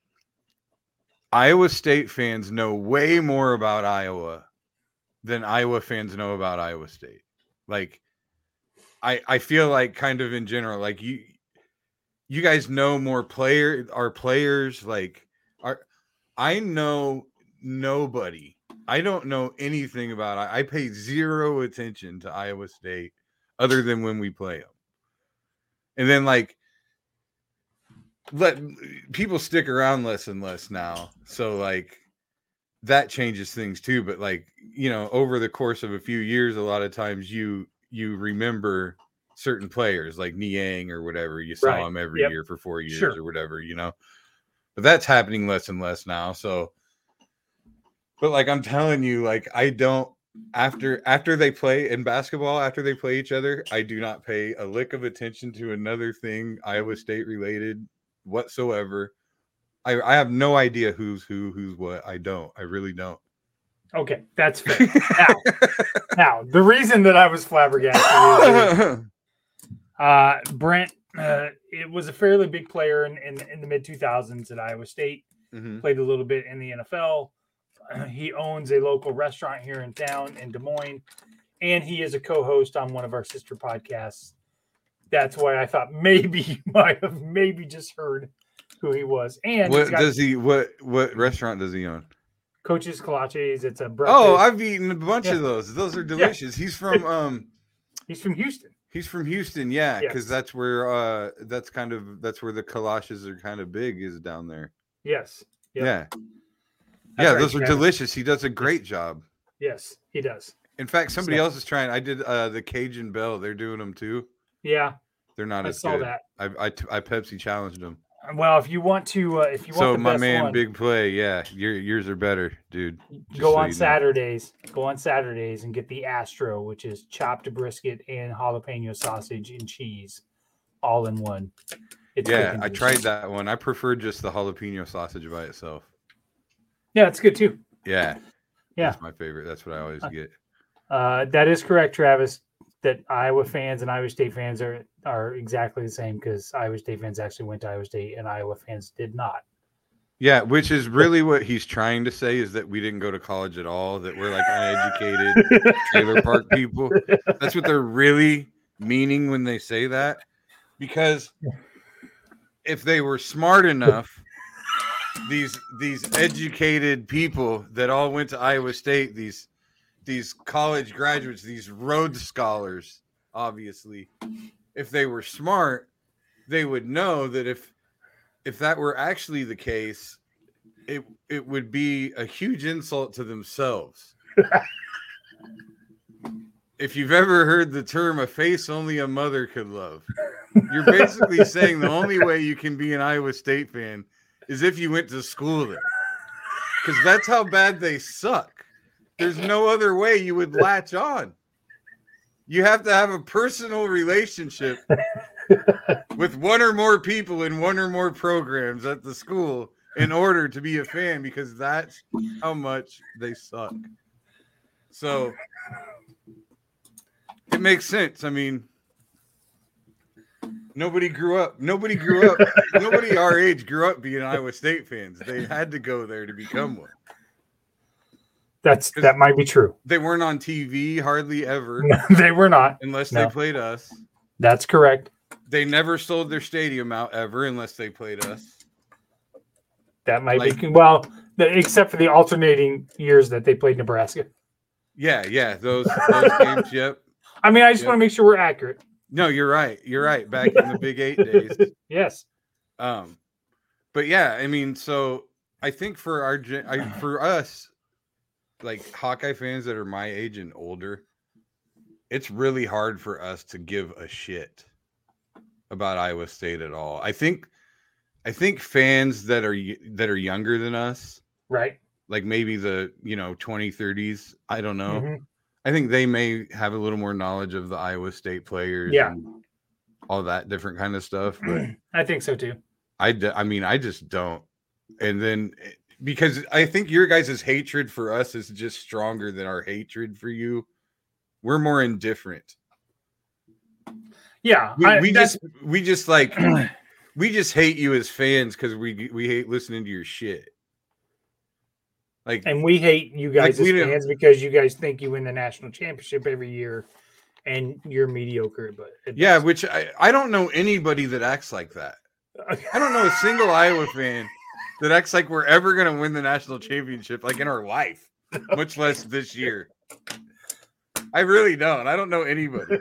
Iowa State fans know way more about Iowa than Iowa fans know about Iowa State. Like, I I feel like kind of in general, like you you guys know more player our players. Like, are I know nobody. I don't know anything about I, I pay zero attention to Iowa State other than when we play them. And then like let people stick around less and less now. So like that changes things too. But like, you know, over the course of a few years, a lot of times you you remember certain players like Niang or whatever. You saw Right. him every Yep. year for four years Sure. or whatever, you know. But that's happening less and less now. So but like I'm telling you, like I don't after after they play in basketball, after they play each other, I do not pay a lick of attention to another thing Iowa State related whatsoever. I, I have no idea who's who, who's what. I don't. I really don't. Okay, that's fair. now, now, the reason that I was flabbergasted is uh, Brent, uh, it was a fairly big player in, in, in the mid two thousands at Iowa State. Mhm. Played a little bit in the N F L. Uh, he owns a local restaurant here in town in Des Moines, and he is a co-host on one of our sister podcasts. That's why I thought maybe you might have maybe just heard who he was. And What he's got does he? What what restaurant does he own? Coach's Kolaches. It's a breakfast. Oh, I've eaten a bunch Yeah. of those. Those are delicious. He's from um, He's from Houston. he's from Houston. Yeah, because Yes. that's where uh, that's kind of that's where the kolaches are kind of big is down there. Yes. Yep. Yeah, That's yeah, right, those are Travis. delicious. He does a great job. Yes, he does. In fact, somebody So- else is trying. I did uh, the Cajun Bell. They're doing them too. Yeah, They're not I as saw good. that. I, I I Pepsi challenged them. Well, if you want to, uh, if you want So the my best man, one, big play. Yeah, your yours are better, dude. Just go so on you know. Saturdays. Go on Saturdays and get the Astro, which is chopped brisket and jalapeno sausage and cheese, all in one. It's Yeah, cooking I delicious. tried that one. I prefer just the jalapeno sausage by itself. Yeah, it's good too. Yeah, Yeah. that's my favorite. That's what I always get. Uh, that is correct, Travis. That Iowa fans and Iowa State fans are are exactly the same because Iowa State fans actually went to Iowa State and Iowa fans did not. Yeah, which is really what he's trying to say is that we didn't go to college at all, that we're like uneducated trailer park people. That's what they're really meaning when they say that. Because if they were smart enough, these these educated people that all went to Iowa State, these these college graduates, these Rhodes scholars, obviously, if they were smart, they would know that if if that were actually the case, it it would be a huge insult to themselves. If you've ever heard the term "a face only a mother could love," you're basically saying the only way you can be an Iowa State fan is if you went to school there, because that's how bad they suck. There's no other way you would latch on. You have to have a personal relationship with one or more people in one or more programs at the school in order to be a fan, because that's how much they suck. So it makes sense. I mean, nobody grew up. Nobody grew up. Nobody our age grew up being Iowa State fans. They had to go there to become one. That's that might be true. They weren't on T V hardly ever. They were not, unless no. they played us. That's correct. They never sold their stadium out ever unless they played us. That might Like, be well, the, except for the alternating years that they played Nebraska. Yeah, yeah, those those games. Yep. I mean, I just Yep. want to make sure we're accurate. No, you're right. You're right. Back in the Big Eight days. Yes. Um, but yeah, I mean, so I think for our gen- I, for us, like Hawkeye fans that are my age and older, it's really hard for us to give a shit about Iowa State at all. I think, I think fans that are that are younger than us, Right. like maybe the you know twenty thirties, I don't know. Mhm. I think they may have a little more knowledge of the Iowa State players, Yeah. and all that different kind of stuff. But I think so too. I, d- I mean, I just don't. And then because I think your guys' hatred for us is just stronger than our hatred for you. We're more indifferent. Yeah. We, I, we that's- just we just like we just hate you as fans because we we hate listening to your shit. Like, and we hate you guys Like, we as didn't- fans because you guys think you win the national championship every year, and you're mediocre. But it- yeah, which I, I don't know anybody that acts like that. I don't know a single Iowa fan that acts like we're ever going to win the national championship, like in our life, much less this year. I really don't. I don't know anybody.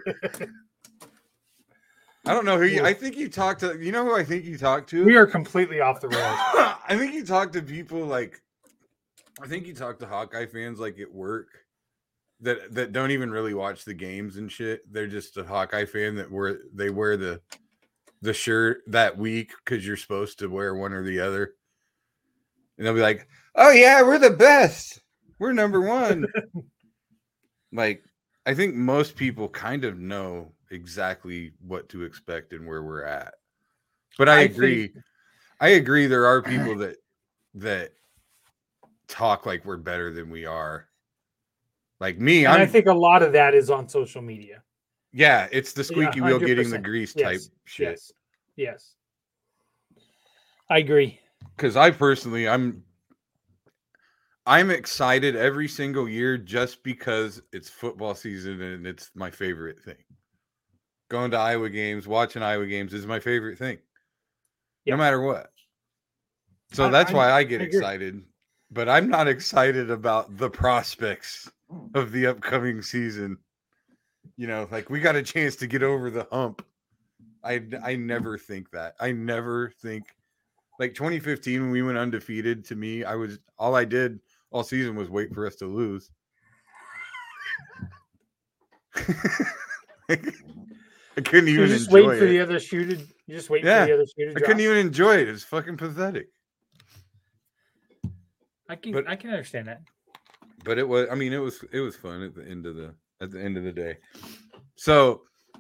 I don't know who you. I think you talked to. You know who I think you talked to? we are completely off the rails. I think you talk to people like. I think you talk to Hawkeye fans like at work that that don't even really watch the games and shit. They're just a Hawkeye fan that wear they wear the the shirt that week because you're supposed to wear one or the other, and they'll be like, "Oh yeah, we're the best. We're number one." Like, I think most people kind of know exactly what to expect and where we're at. But I, I agree. think- I agree. There are people that that talk like we're better than we are. Like me, And I'm. I think a lot of that is on social media. yeah, it's the squeaky wheel getting the one hundred percent. grease Yes, type shit. Yes. Yes. I agree. Because I personally, I'm. I'm excited every single year just because it's football season and it's my favorite thing. Going to Iowa games, watching Iowa games is my favorite thing. Yeah. No matter what. So I- that's I- why I get I agree. excited. But I'm not excited about the prospects of the upcoming season. You know, like we got a chance to get over the hump. I I never think that. I never think like twenty fifteen when we went undefeated, to me, I was all I did all season was wait for us to lose. I couldn't even You're just enjoy waiting for it. the other shoe to. You just waiting Yeah, for the other shoe to I drop. couldn't even enjoy it. It's fucking pathetic. I can but- I can understand that. But it was. I mean, it was. It was fun at the end of the at the end of the day. So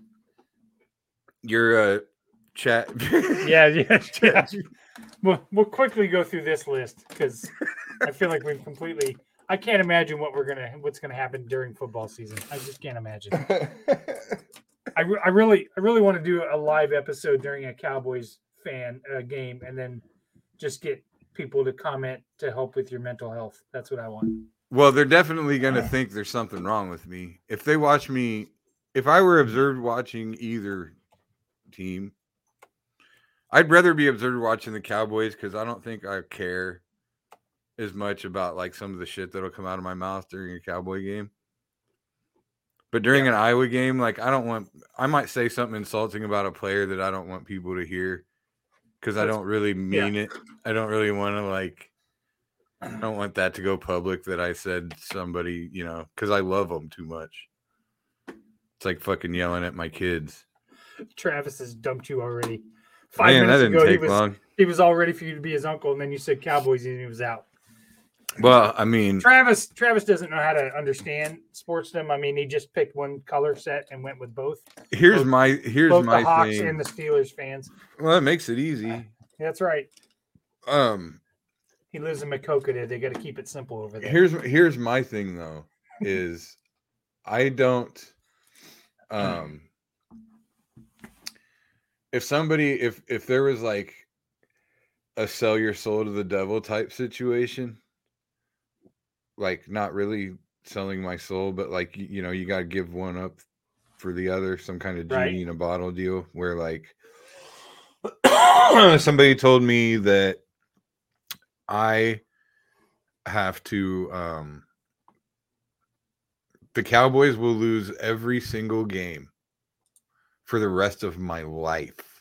your uh, chat. Yeah, yeah, yeah. We'll, we'll quickly go through this list because I feel like we've completely. I can't imagine what we're gonna what's gonna happen during football season. I just can't imagine. I, re- I really I really want to do a live episode during a Cowboys fan uh, game and then just get people to comment to help with your mental health. That's what I want. Well, they're definitely going to think there's something wrong with me. If they watch me, if I were observed watching either team, I'd rather be observed watching the Cowboys because I don't think I care as much about like some of the shit that'll come out of my mouth during a Cowboy game. But during Yeah. an Iowa game, like I don't want, I might say something insulting about a player that I don't want people to hear because I That's- don't really mean yeah. it. I don't really want to like, I don't want that to go public that I said somebody, you know, because I love them too much. It's like fucking yelling at my kids. Travis has dumped you already. Five Man, that minutes didn't ago, he take was long. he was all ready for you to be his uncle, and then you said Cowboys, and he was out. Well, I mean, Travis Travis doesn't know how to understand sportsdom. I mean, he just picked one color set and went with both. here's both- my here's Both my the Hawks thing. and the Steelers fans. Well, that makes it easy. That's right. Um, He lives in Makokata. They got to keep it simple over there. here's here's my thing though, is I don't um if somebody if if there was like a sell your soul to the devil type situation, like not really selling my soul, but like you, you know, you got to give one up for the other, some kind of genie Right. in a bottle deal where like somebody told me that I have to um the Cowboys will lose every single game for the rest of my life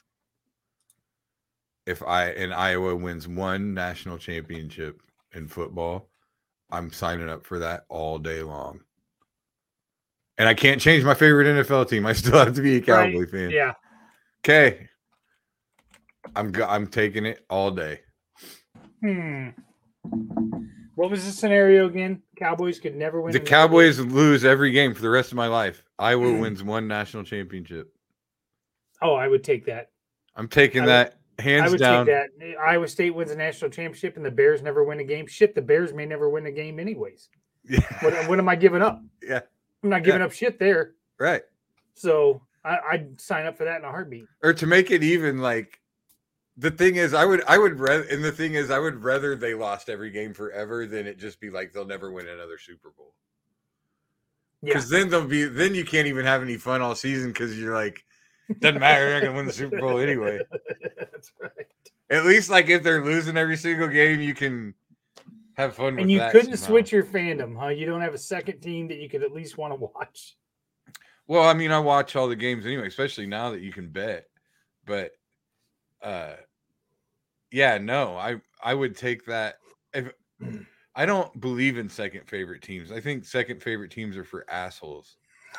if I and Iowa wins one national championship in football. I'm signing up for that all day long. And I can't change my favorite N F L team. I still have to be a Cowboy Right. fan. Yeah. Okay. I'm go- I'm taking it all day. Hmm. What was the scenario again? Cowboys could never win. The another Cowboys game. lose every game for the rest of my life. Iowa wins one national championship. Oh, I would take that. I'm taking I would- that hands I would down. take that. Iowa State wins a national championship, and the Bears never win a game. Shit, the Bears may never win a game anyways. Yeah. What, what am I giving up? Yeah. I'm not giving Yeah. up shit there. Right. So I, I'd sign up for that in a heartbeat. Or to make it even, like the thing is, I would, I would rather, and the thing is, I would rather they lost every game forever than it just be like they'll never win another Super Bowl. Yeah. Because then they'll be, then you can't even have any fun all season because you're like, doesn't matter, they're not gonna win the Super Bowl anyway. That's right. At least, like if they're losing every single game, you can have fun with And you that couldn't somehow. switch your fandom, huh? You don't have a second team that you could at least want to watch. Well, I mean, I watch all the games anyway, especially now that you can bet. But, uh, yeah, no, I I would take that. If I don't believe in second favorite teams, I think second favorite teams are for assholes.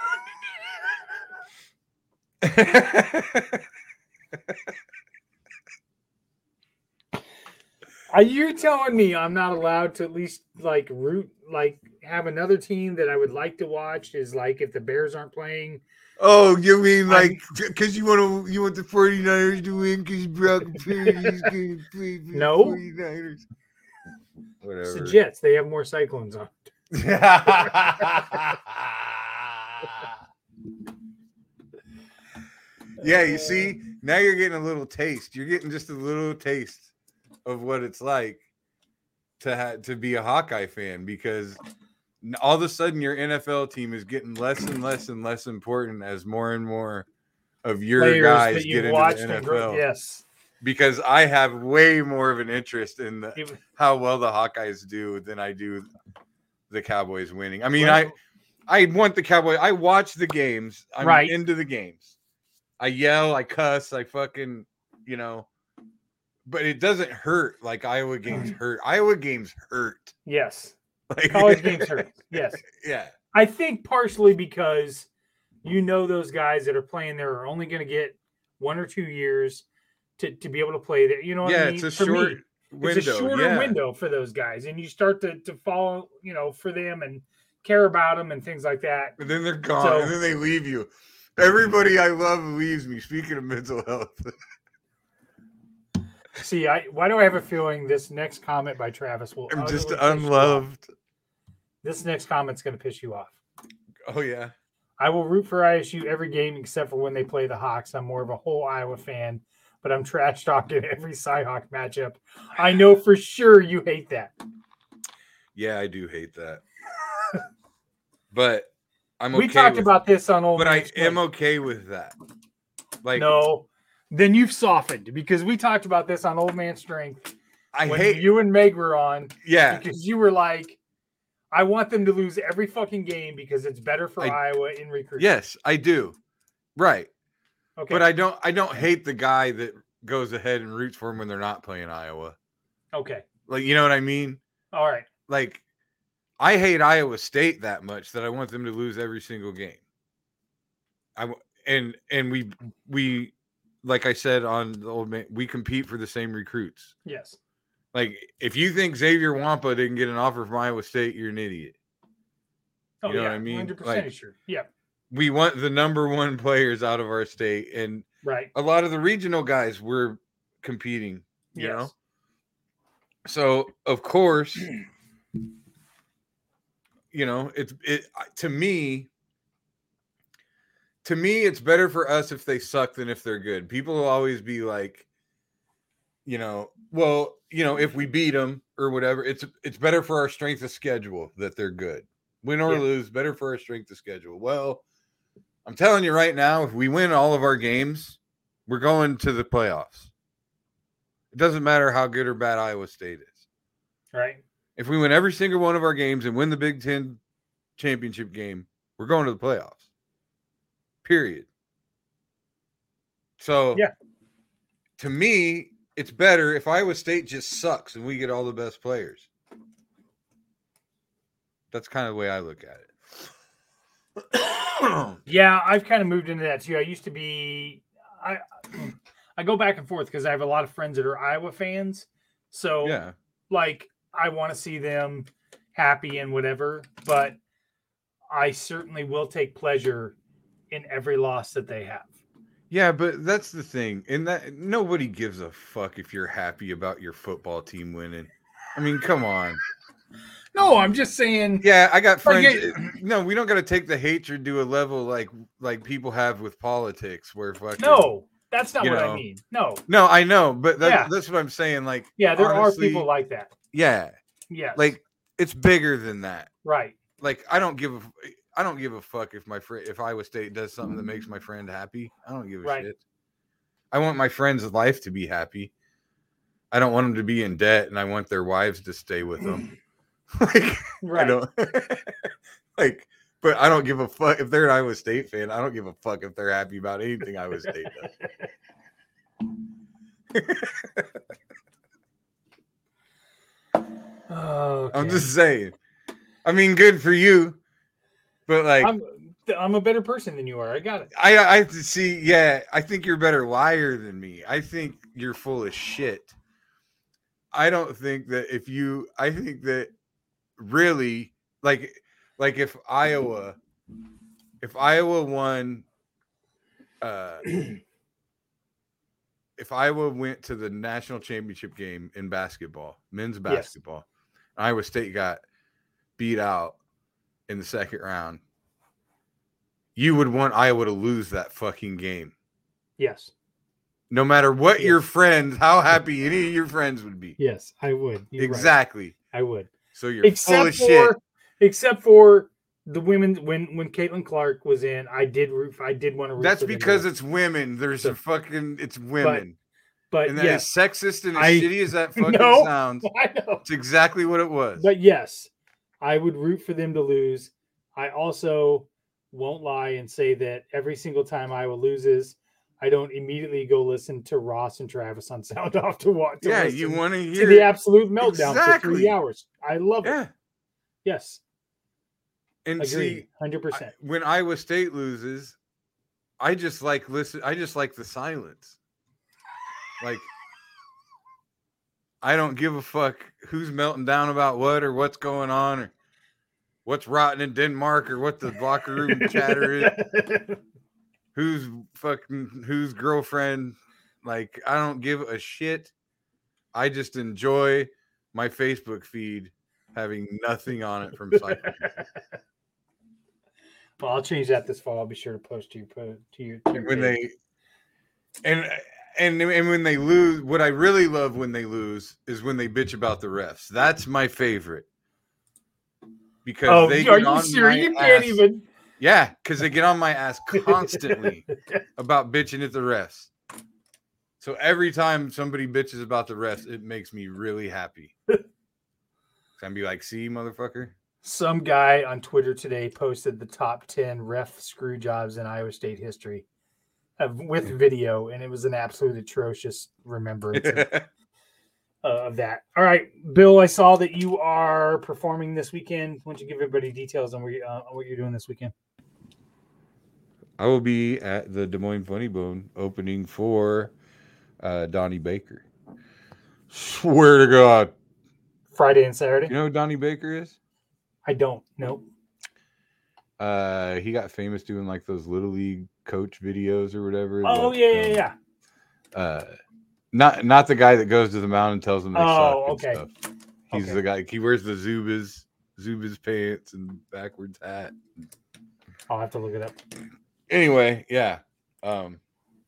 Are you telling me I'm not allowed to at least like root, like have another team that I would like to watch? Is like if the Bears aren't playing. Oh, you mean I'm- like because you want to you want the 49ers to win because Brock Purdy's going to play for No. the 49ers? Whatever. It's the Jets. They have more cyclones on. Yeah, you see, now you're getting a little taste. You're getting just a little taste of what it's like to ha- to be a Hawkeye fan because n- all of a sudden your N F L team is getting less and less and less important as more and more of your Players guys that get you've into watched the and N F L. grow. Yes. Because I have way more of an interest in the, It- how well the Hawkeyes do than I do the Cowboys winning. I mean, Well- I I want the Cowboys. I watch the games. I'm Right. into the games. I yell, I cuss, I fucking, you know, but it doesn't hurt like Iowa games hurt. Iowa games hurt. Yes. Like, College games hurt. Yes. Yeah. I think partially because you know those guys that are playing there are only going to get one or two years to, to be able to play there. You know what yeah, I mean? it's a For short me, window. it's a shorter yeah. window for those guys, and you start to, to follow, you know, for them and care about them and things like that. And then they're gone, So- and then they leave you. Everybody I love leaves me. Speaking of mental health. See, I why do I have a feeling this next comment by Travis will I'm just utterly piss you off? unloved. This next comment's going to piss you off. Oh, yeah. I will root for I S U every game except for when they play the Hawks. I'm more of a whole Iowa fan, but I'm trash talking every Cy-Hawk matchup. I know for sure you hate that. Yeah, I do hate that. But I'm okay we talked with, about this on Old but I Man am Strength. okay with that. Like, No, then you've softened because we talked about this on Old Man Strength I when hate you and Meg were on Yeah. because you were like, I want them to lose every fucking game because it's better for I- Iowa in recruiting. Yes, I do. Right. Okay. But I don't I don't hate the guy that goes ahead and roots for him when they're not playing Iowa. okay. Like, you know what I mean? All right. Like, I hate Iowa State that much that I want them to lose every single game. I w- and and we we like I said on the Old Man, we compete for the same recruits. Yes. Like, if you think Xavier Wampa didn't get an offer from Iowa State, you're an idiot. Oh, You know yeah. what I mean? one hundred percent Like- sure. Yeah. We want the number one players out of our state, and Right. a lot of the regional guys were competing. You Yes. know, so of course, you know, it's it to me. To me, it's better for us if they suck than if they're good. People will always be like, you know, well, you know, if we beat them or whatever, it's it's better for our strength of schedule that they're good. Win or Yeah. lose, better for our strength of schedule. Well, I'm telling you right now, if we win all of our games, we're going to the playoffs. It doesn't matter how good or bad Iowa State is. Right. If we win every single one of our games and win the Big Ten championship game, we're going to the playoffs. Period. So, Yeah. to me, it's better if Iowa State just sucks and we get all the best players. That's kind of the way I look at it. Yeah, I've kind of moved into that too. I used to be, I, I go back and forth because I have a lot of friends that are Iowa fans. So, Yeah. like, I want to see them happy and whatever, but I certainly will take pleasure in every loss that they have. Yeah, but that's the thing. And that nobody gives a fuck if you're happy about your football team winning. I mean, come on. No, I'm just saying. Yeah, I got Like friends. it- No, we don't got to take the hatred to a level like like people have with politics, where fucking No, that's not you what know. I mean. No. No, I know, but that, Yeah. that's what I'm saying. Like, Yeah, there honestly, are people like that. yeah, Yes. like it's bigger than that. right. Like, I don't give a, I don't give a fuck if my friend, if Iowa State does something that makes my friend happy. I don't give a Right. shit. I want my friend's life to be happy. I don't want them to be in debt, and I want their wives to stay with them. like, I Right. don't like, but I don't give a fuck if they're an Iowa State fan. I don't give a fuck if they're happy about anything Iowa State does. Oh, I'm just saying. I mean, good for you, but like, I'm, I'm a better person than you are. I got it. I I see. Yeah, I think you're a better liar than me. I think you're full of shit. I don't think that if you. I think that really, like, like if Iowa, if Iowa won, uh, if Iowa went to the national championship game in basketball, men's basketball, Iowa State got beat out in the second round, you would want Iowa to lose that fucking game. Yes. No matter what your Yes. friends, how happy any of your friends would be. Yes, I would. You're right. Exactly. I would. So you're full Except of for, shit. except for the women when when Caitlin Clark was in, I did root. I did want to root. That's for them because to- it's women. There's So- a fucking, it's women. But and that yes, is sexist and as I- shitty as that fucking No. sounds. I know. It's exactly what it was. But yes, I would root for them to lose. I also won't lie and say that every single time Iowa loses, I don't immediately go listen to Ross and Travis on Sound Off to watch. To yeah, listen you want to to hear the absolute meltdown for Exactly. three hours. I love it. Yeah. Yes, And agreed, see, hundred I- percent. when Iowa State loses, I just like listen. I just like the silence. Like, I don't give a fuck who's melting down about what or what's going on or what's rotten in Denmark or what the locker room chatter is. Who's fucking whose girlfriend? Like, I don't give a shit. I just enjoy my Facebook feed having nothing on it from cycling. Well, I'll change that this fall. I'll be sure to post to your to your, to your when page. they and and and when they lose, what I really love when they lose is when they bitch about the refs. That's my favorite because oh, they are get you on serious? my You can't ass. even. Yeah, because they get on my ass constantly about bitching at the refs. So every time somebody bitches about the refs, it makes me really happy. I'd be like, "See, motherfucker." Some guy on Twitter today posted the top ten ref screw jobs in Iowa State history of, with video, and it was an absolute atrocious remembrance of, uh, of that. All right, Bill, I saw that you are performing this weekend. Why don't you give everybody details on, where you, uh, on what you're doing this weekend? I will be at the Des Moines Funny Bone opening for uh, Donnie Baker. Swear to God. Friday and Saturday? You know who Donnie Baker is? I don't. Nope. Uh, he got famous doing like those Little League coach videos or whatever. Oh, that, yeah, yeah, yeah. Um, uh, not not the guy that goes to the mound and tells them they oh, suck okay. and stuff. He's okay. the guy. He wears the Zubas, Zubas pants and backwards hat. I'll have to look it up. Anyway, yeah. Um.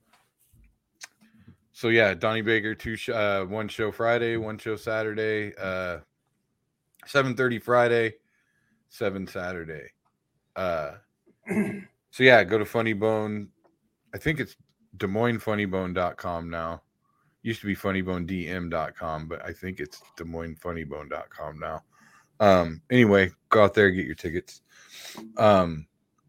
So yeah, Donnie Baker, two sh- uh, one show Friday, one show Saturday, uh, seven thirty Friday, seven Saturday. Uh, so yeah, go to Funny Bone. I think it's Des Moines Funny Bone dot com now. Used to be Funny Bone D M dot com, but I think it's Des Moines Funny Bone dot com now. Um, anyway, go out there, get your tickets. Um,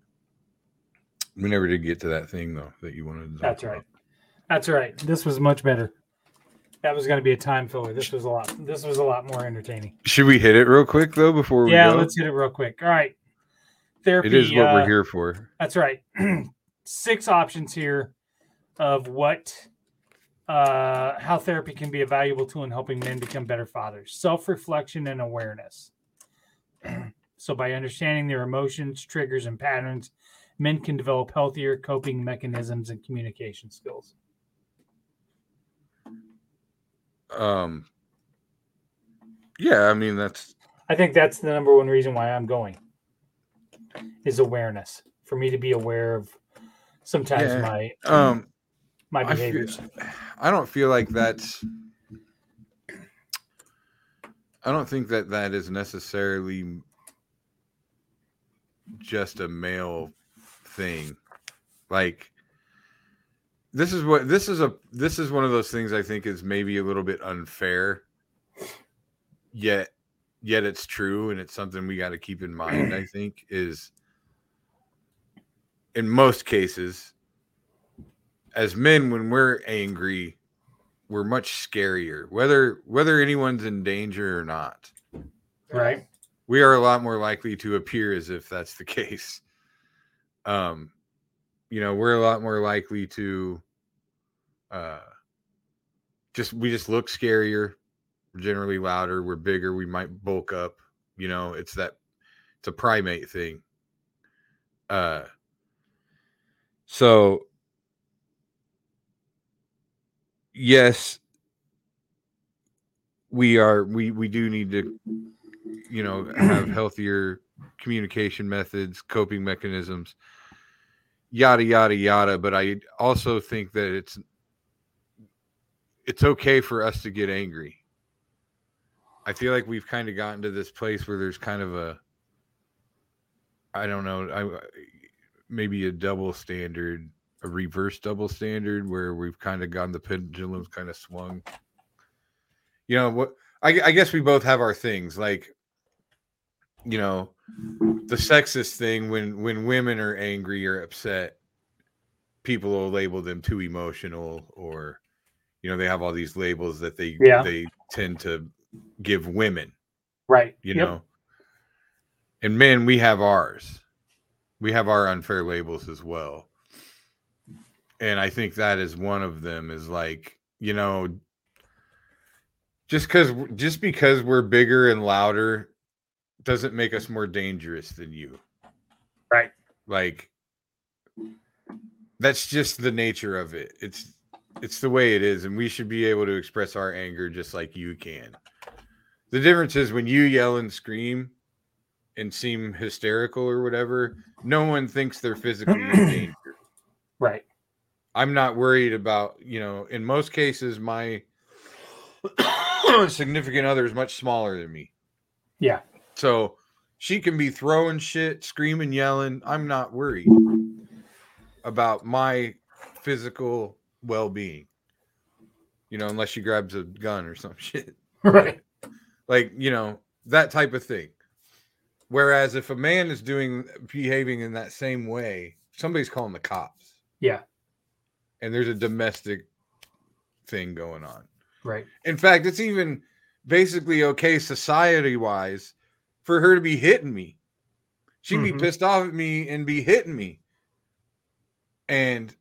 we never did get to that thing though that you wanted to talk That's about. right. That's right. This was much better. That was going to be a time filler. This was a lot. This was a lot more entertaining. Should we hit it real quick though before we yeah, go? let's hit it real quic. All right. Therapy. It is what uh, we're here for. That's right. Six options here of what, uh, how therapy can be a valuable tool in helping men become better fathers. Self-reflection and awareness. So by understanding their emotions, triggers, and patterns, men can develop healthier coping mechanisms and communication skills. Um. Yeah, I mean that's. I think that's the number one reason why I'm going. Is awareness. For me to be aware of sometimes Yeah, my um my I behaviors. feel, I don't feel like that's. I don't think that that is necessarily just a male thing. Like this is what this is a this is one of those things I think is maybe a little bit unfair. Yet yet it's true, and it's something we got to keep in mind, I think, is in most cases as men, when we're angry, we're much scarier, whether whether anyone's in danger or not. Right. We are a lot more likely to appear as if that's the case. Um, you know, we're a lot more likely to uh, just we just look scarier. We're generally louder. We're bigger. We might bulk up. You know, it's that it's a primate thing. Uh, so yes, we are. We we do need to, you know, have healthier communication methods, coping mechanisms, yada yada yada. But I also think that it's it's okay for us to get angry. I feel like we've kind of gotten to this place where there's kind of a, I don't know, I, maybe a double standard, a reverse double standard, where we've kind of gotten the pendulums kind of swung. You know what? I, I guess we both have our things, like, you know, the sexist thing. When when women are angry or upset, people will label them too emotional, or, you know, they have all these labels that they Yeah. they tend to give women, Right. you Yep. know. And men, we have ours. We have our unfair labels as well. And I think that is one of them is like, you know, just because just because we're bigger and louder doesn't make us more dangerous than you. Right. Like, that's just the nature of it. It's it's the way it is, and we should be able to express our anger just like you can. The difference is when you yell and scream and seem hysterical or whatever, no one thinks they're physically in danger. Right. I'm not worried about, you know, in most cases, my significant other is much smaller than me. Yeah. So she can be throwing shit, screaming, yelling. I'm not worried about my physical well-being, you know, unless she grabs a gun or some shit. Right. Like, you know, that type of thing. Whereas if a man is doing, behaving in that same way, somebody's calling the cops. Yeah. And there's a domestic thing going on. Right. In fact, it's even basically okay society-wise for her to be hitting me. She'd mm-hmm. be pissed off at me and be hitting me. And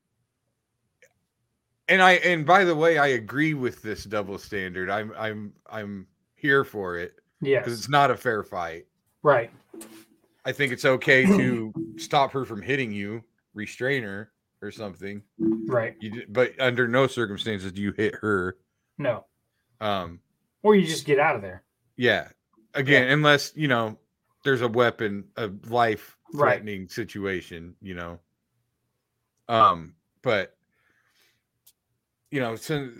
and I and by the way, I agree with this double standard. I'm I'm I'm here for it. Yeah. Because it's not a fair fight. Right. I think it's okay to stop her from hitting you, restrain her or something. Right. You, but under no circumstances do you hit her. No. Um, or you just get out of there. Yeah. Again, yeah. unless, you know, there's a weapon, a life-threatening right. situation, you know. Um, but, you know, so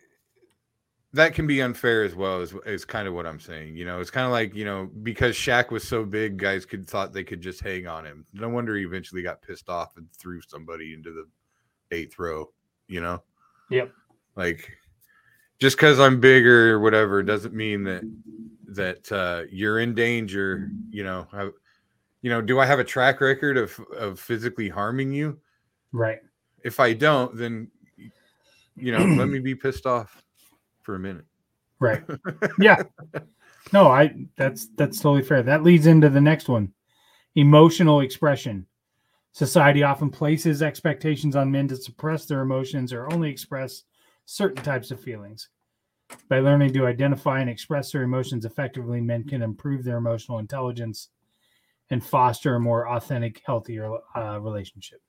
that can be unfair as well, is, is kind of what I'm saying. You know, it's kind of like, you know, because Shaq was so big, guys could thought they could just hang on him. No wonder he eventually got pissed off and threw somebody into the eighth row, you know? Yep. Like, just because I'm bigger or whatever doesn't mean that that uh, you're in danger. You know, I, you know, do I have a track record of of physically harming you? Right. If I don't, then, you know, let me be pissed off for a minute. Right. Yeah. No, I that's that's totally fair. That leads into the next one. Emotional expression. Society often places expectations on men to suppress their emotions or only express certain types of feelings. By learning to identify and express their emotions effectively, men can improve their emotional intelligence and foster a more authentic, healthier uh, relationship.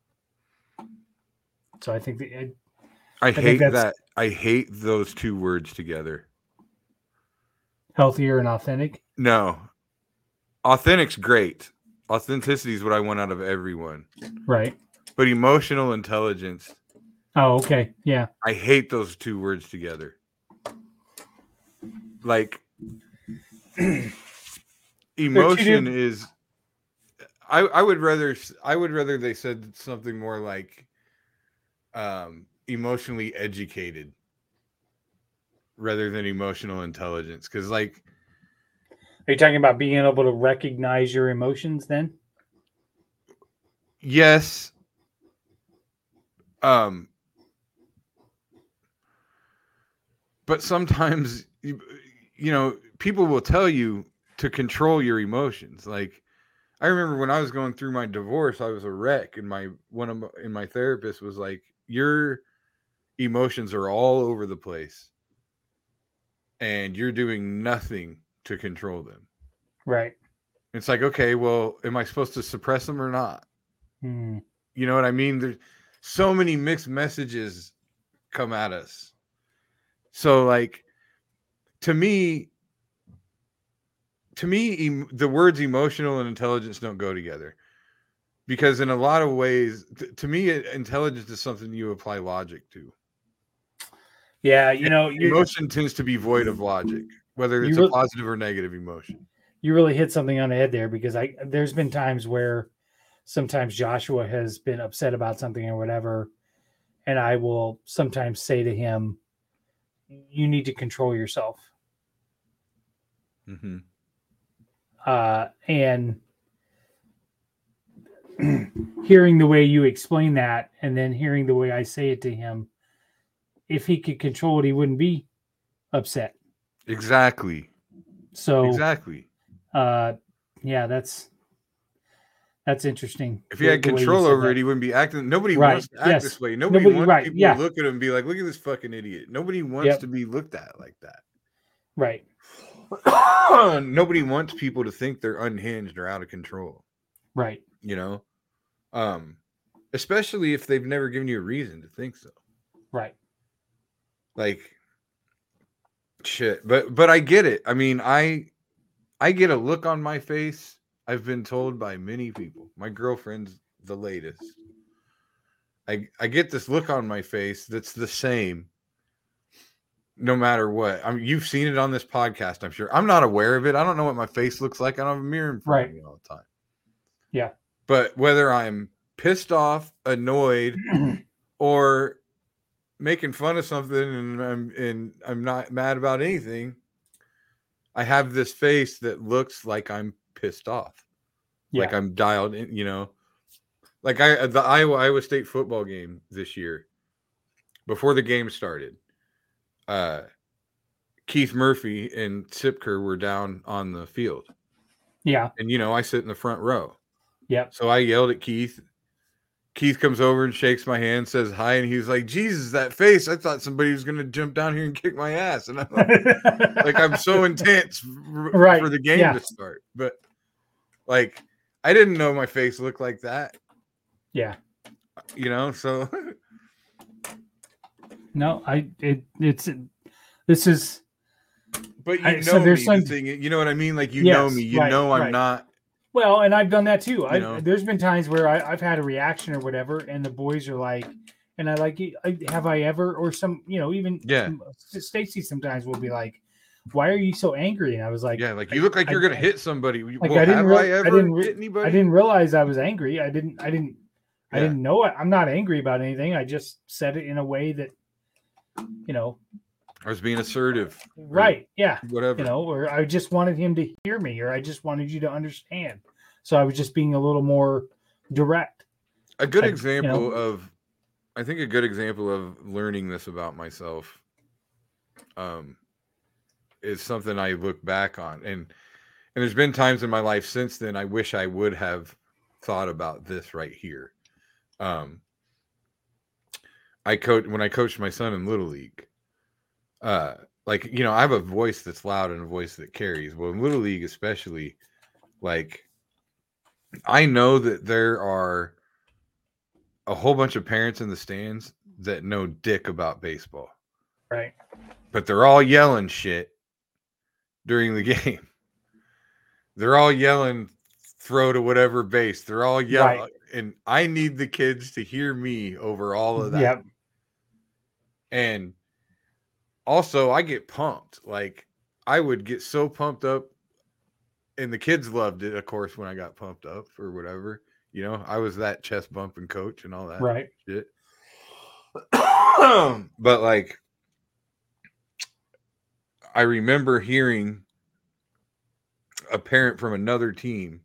So I think that I, I hate that. I hate those two words together. Healthier and authentic? No. Authentic's great. Authenticity is what I want out of everyone. Right. But emotional intelligence. Oh, okay. Yeah. I hate those two words together. Like, emotion is, I, I would rather, I would rather they said something more like, um, emotionally educated rather than emotional intelligence. Cause like, are you talking about being able to recognize your emotions then? Yes. Um, but sometimes, you, you know, people will tell you to control your emotions. Like, I remember when I was going through my divorce, I was a wreck, and my one of my, and my therapist was like, "Your emotions are all over the place, and you're doing nothing to control them." Right. It's like, okay, well, am I supposed to suppress them or not? Hmm. You know what I mean? There's so many mixed messages come at us. So, like, to me, to me, em- the words emotional and intelligence don't go together, because in a lot of ways, th- to me, intelligence is something you apply logic to. Yeah, you know, emotion tends to be void of logic, whether it's really, a positive or negative emotion. You really hit something on the head there, because I there's been times where sometimes Joshua has been upset about something or whatever, and I will sometimes say to him, "You need to control yourself." Mm-hmm. Uh, and hearing the way you explain that, and then hearing the way I say it to him, if he could control it, he wouldn't be upset. Exactly. So exactly. Uh, yeah, that's That's interesting. If he had control over that. it, he wouldn't be acting. Nobody right. wants to act yes. this way. Nobody, Nobody wants right. people yeah. to look at him and be like, look at this fucking idiot. Nobody wants yep. to be looked at like that. Right. Nobody wants people to think they're unhinged or out of control. Right. You know? Um, especially if they've never given you a reason to think so. Right. Like, shit. But but I get it. I mean, I I get a look on my face. I've been told by many people. My girlfriend's the latest. I I get this look on my face that's the same no matter what. I mean, you've seen it on this podcast, I'm sure. I'm not aware of it. I don't know what my face looks like. I don't have a mirror in front right. of me all the time. Yeah. But whether I'm pissed off, annoyed, or making fun of something and I'm and I'm not mad about anything, I have this face that looks like I'm pissed off. Yeah. Like I'm dialed in, you know. Like I the Iowa Iowa State football game this year, before the game started, uh Keith Murphy and Sipker were down on the field. Yeah. And you know, I sit in the front row. Yeah. So I yelled at Keith. Keith comes over and shakes my hand, says hi, and he's like, Jesus, that face. I thought somebody was going to jump down here and kick my ass. And I'm like, like I'm so intense r- right. for the game yeah. to start. But, like, I didn't know my face looked like that. Yeah. You know, so. No, I, it, it's, this is. But you I, know so me, some, thing, you know what I mean? Like, you yes, know me. You right, know I'm right. not. Well, and I've done that too. I, know? There's been times where I, I've had a reaction or whatever, and the boys are like, and I like, have I ever, or some, you know, even yeah. Stacy sometimes will be like, why are you so angry? And I was like, yeah, like you look like you're I, gonna I, hit somebody. Like well, I didn't, have re- I ever I didn't re- hit anybody? I didn't realize I was angry. I didn't, I didn't, yeah. I didn't know it. I'm not angry about anything. I just said it in a way that, you know, I was being assertive. Right. Yeah. Whatever. You know, or I just wanted him to hear me, or I just wanted you to understand. So I was just being a little more direct. A good I, example you know, of, I think a good example of learning this about myself um, is something I look back on. And, and there's been times in my life since then, I wish I would have thought about this right here. Um, I coach when I coached my son in Little League. Uh, like, you know, I have a voice that's loud and a voice that carries. Well, in Little League, especially, like, I know that there are a whole bunch of parents in the stands that know dick about baseball. Right. But they're all yelling shit during the game. They're all yelling, throw to whatever base. They're all yelling. Right. And I need the kids to hear me over all of that. Yep. And also, I get pumped. Like, I would get so pumped up, and the kids loved it, of course, when I got pumped up or whatever. You know, I was that chest bumping coach and all that right. shit. But, like, I remember hearing a parent from another team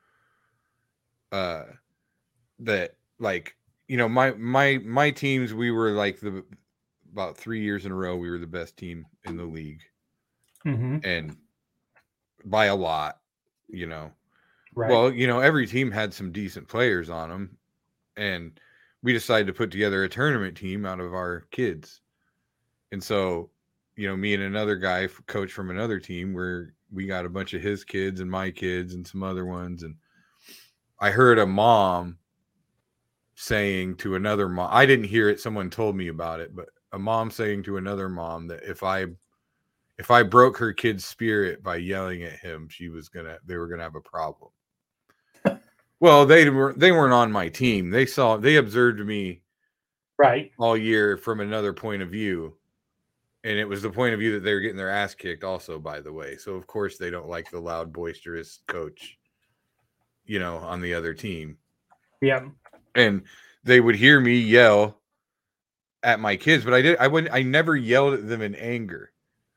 uh, that, like, you know, my my my teams, we were like the about three years in a row, we were the best team in the league. Mm-hmm. And by a lot, you know. Right. Well, you know, every team had some decent players on them. And we decided to put together a tournament team out of our kids. And so, you know, me and another guy, coach from another team, where we got a bunch of his kids and my kids and some other ones. And I heard a mom saying to another mom, I didn't hear it, someone told me about it, but a mom saying to another mom that if I if I broke her kid's spirit by yelling at him, she was gonna they were gonna have a problem. Well, they were they weren't on my team. They saw they observed me right all year from another point of view. And it was the point of view that they were getting their ass kicked also, by the way. So of course they don't like the loud, boisterous coach, you know, on the other team. Yeah. And they would hear me yell at my kids, but I did I wouldn't I never yelled at them in anger.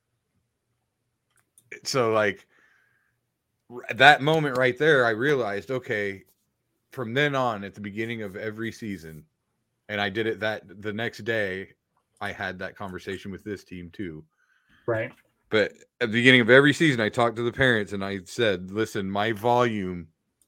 So, like, that moment right there, I realized, okay, from then on at the beginning of every season, and I did it that the next day, I had that conversation with this team too. Right. But at the beginning of every season, I talked to the parents and I said, listen, my volume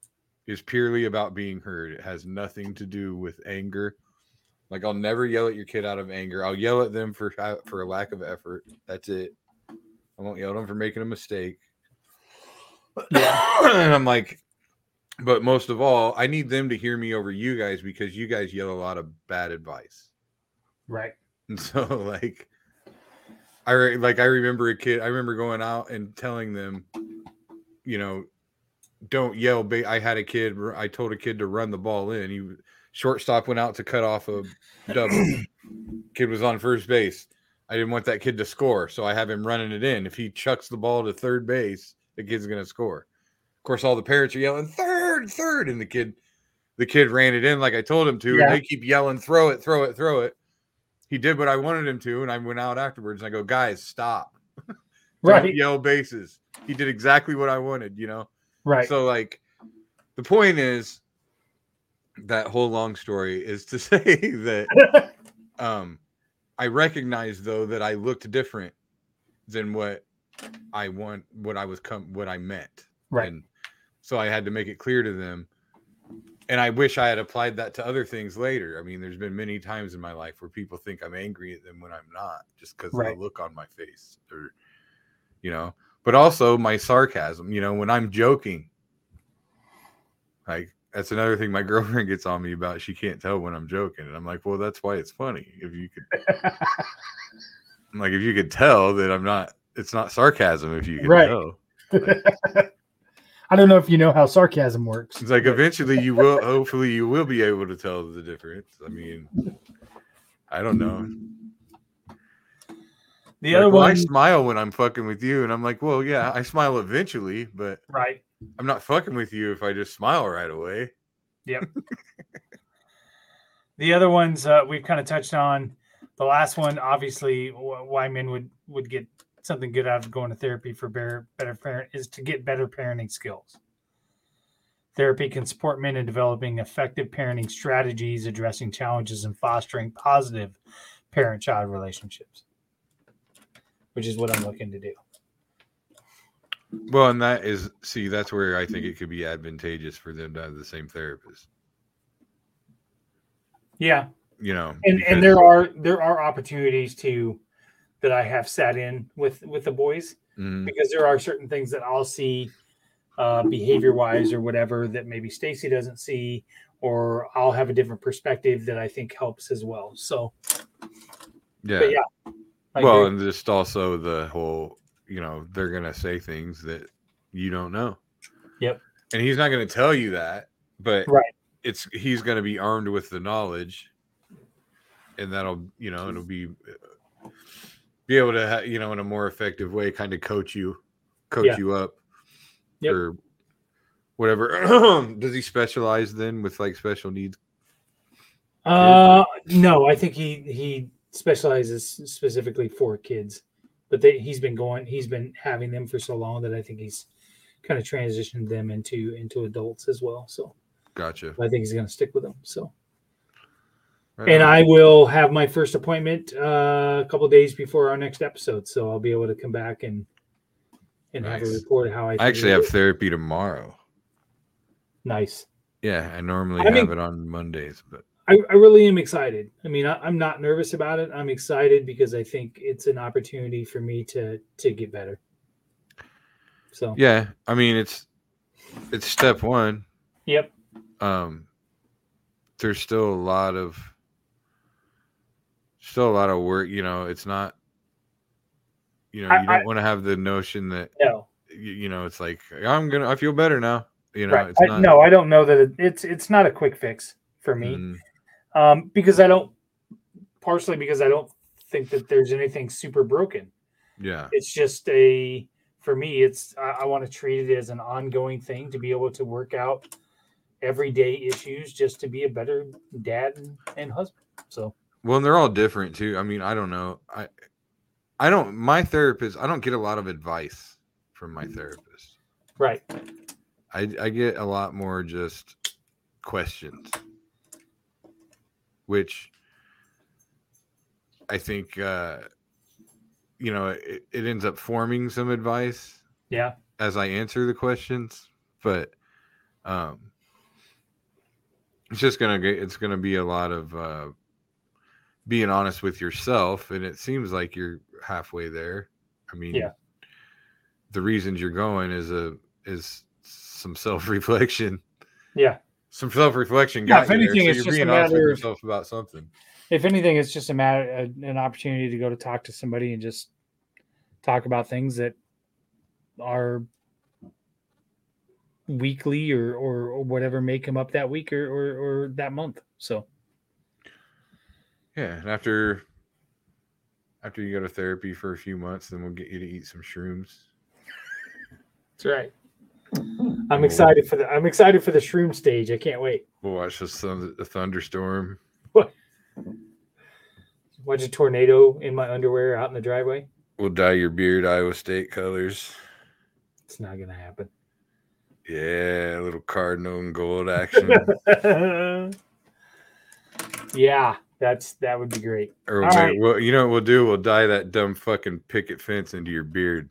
is purely about being heard. It has nothing to do with anger. Like, I'll never yell at your kid out of anger. I'll yell at them for for a lack of effort. That's it. I won't yell at them for making a mistake. Yeah. And I'm like, but most of all, I need them to hear me over you guys because you guys yell a lot of bad advice. Right. And so, like, I re- like I remember a kid. I remember going out and telling them, you know, don't yell. Ba- I had a kid. I told a kid to run the ball in. He shortstop went out to cut off a double. Kid was on first base. I didn't want that kid to score, so I have him running it in. If he chucks the ball to third base, the kid's going to score. Of course, all the parents are yelling third, third, and the kid, the kid ran it in like I told him to. Yeah. And they keep yelling, throw it, throw it, throw it. He did what I wanted him to, and I went out afterwards and I go, guys, stop. Right. Don't yell bases. He did exactly what I wanted, you know? Right. So, like, the point is, that whole long story is to say that um, I recognize, though, that I looked different than what I want, what I was, com- what I meant. Right. And so I had to make it clear to them. And I wish I had applied that to other things later. I mean, there's been many times in my life where people think I'm angry at them when I'm not, just because right. of the look on my face, or, you know, but also my sarcasm, you know, when I'm joking, like, that's another thing my girlfriend gets on me about. She can't tell when I'm joking. And I'm like, well, that's why it's funny. If you could, I'm like, if you could tell that I'm not, it's not sarcasm. If you can right. tell. Like, I don't know if you know how sarcasm works. It's like, eventually you will, hopefully you will be able to tell the difference. I mean, I don't know. The like, other well, one, I smile when I'm fucking with you. And I'm like, well, yeah, I smile eventually, but right. I'm not fucking with you if I just smile right away. Yep. The other ones uh, we've kind of touched on. The last one, obviously, why men would, would get something good out of going to therapy for better, better parent is to get better parenting skills. Therapy can support men in developing effective parenting strategies, addressing challenges, and fostering positive parent-child relationships, which is what I'm looking to do. Well, and that is, see, that's where I think it could be advantageous for them to have the same therapist. Yeah. You know, and and there are there are opportunities to that I have sat in with with the boys, mm-hmm. because there are certain things that I'll see uh, behavior wise or whatever that maybe Stacy doesn't see, or I'll have a different perspective that I think helps as well. So, yeah, but yeah. I well, agree. And just also the whole, you know, they're gonna say things that you don't know. Yep. And he's not gonna tell you that, but right. It's he's gonna be armed with the knowledge, and that'll, you know, it'll be. Be able to, you know, in a more effective way, kind of coach you, coach yeah. you up, yep. or whatever. Does he specialize then with like special needs? Uh, no, I think he he specializes specifically for kids, but they, he's been going, he's been having them for so long that I think he's kind of transitioned them into into adults as well. So, gotcha. I think he's going to stick with them. So. Right and on. I will have my first appointment uh, a couple of days before our next episode, so I'll be able to come back and and nice. have a report of how I. I actually have therapy tomorrow. Nice. Yeah, I normally I have mean, it on Mondays, but I, I really am excited. I mean, I, I'm not nervous about it. I'm excited because I think it's an opportunity for me to to get better. So yeah, I mean it's it's step one. Yep. Um, there's still a lot of. Still a lot of work, you know. It's not, you know, you I, don't want to have the notion that, no, you, you know, it's like I'm gonna, I feel better now, you know. Right. It's I, not, no, I don't know that it, it's it's not a quick fix for me, mm. um, because I don't, partially because I don't think that there's anything super broken. Yeah, it's just a for me, it's I, I want to treat it as an ongoing thing to be able to work out everyday issues, just to be a better dad and, and husband. So. Well, and they're all different too. I mean, I don't know. I, I don't. My therapist. I don't get a lot of advice from my therapist. Right. I I get a lot more just questions, which I think, uh, you know, it, it ends up forming some advice. Yeah. As I answer the questions, but, um, it's just gonna get. It's gonna be a lot of uh, being honest with yourself, and it seems like you're halfway there. I mean, Yeah. the reasons you're going is a is some self reflection. Yeah. Some self reflection. Yeah, Got if you anything, there, it's so just you're a being honest with matter of- yourself about something. If anything, it's just a matter an opportunity to go to talk to somebody and just talk about things that are weekly or or, or whatever may come up that week or, or or that month. So Yeah, and after after you go to therapy for a few months, then we'll get you to eat some shrooms. that's right. I'm excited for the I'm excited for the shroom stage. I can't wait. We'll watch the sun, the thunderstorm. Watch a tornado in my underwear out in the driveway. We'll dye your beard Iowa State colors. It's not gonna happen. Yeah, a little cardinal and gold action. Yeah, that's that would be great. Or All we'll, right. make, well, you know what we'll do? We'll dye that dumb fucking picket fence into your beard.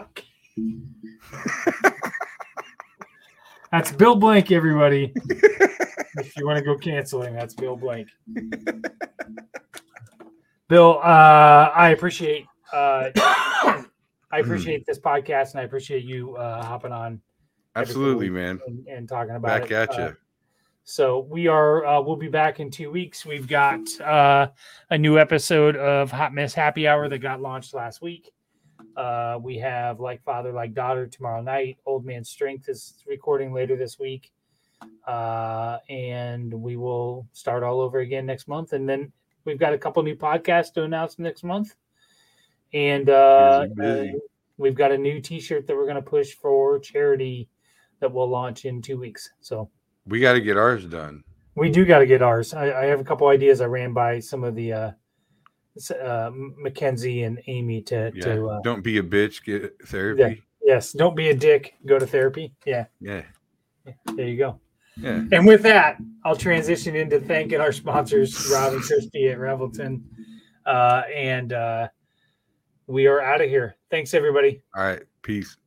That's Bill Blank, everybody. If you want to go canceling, that's Bill Blank. Bill, uh, I appreciate uh, I appreciate this podcast, and I appreciate you uh, hopping on. every Absolutely, week man. and, and talking about Back it. at Uh, you. So we are. Uh, we'll be back in two weeks. We've got uh, a new episode of Hot Mess Happy Hour that got launched last week. Uh, we have Like Father, Like Daughter tomorrow night. Old Man Strength is recording later this week, uh, and we will start all over again next month. And then we've got a couple new podcasts to announce next month, and uh, Busy, busy. uh, we've got a new T-shirt that we're going to push for charity that will launch in two weeks. So. We got to get ours done. We do got to get ours. I, I have a couple ideas. I ran by some of the uh, uh, Mackenzie and Amy to. Yeah. to uh, Don't be a bitch. Get therapy. yes, don't be a dick. Go to therapy. Yeah, Yeah. there you go. Yeah. And with that, I'll transition into thanking our sponsors, Rob and Christy at Revelton, uh, and uh, we are out of here. Thanks, everybody. All right. Peace.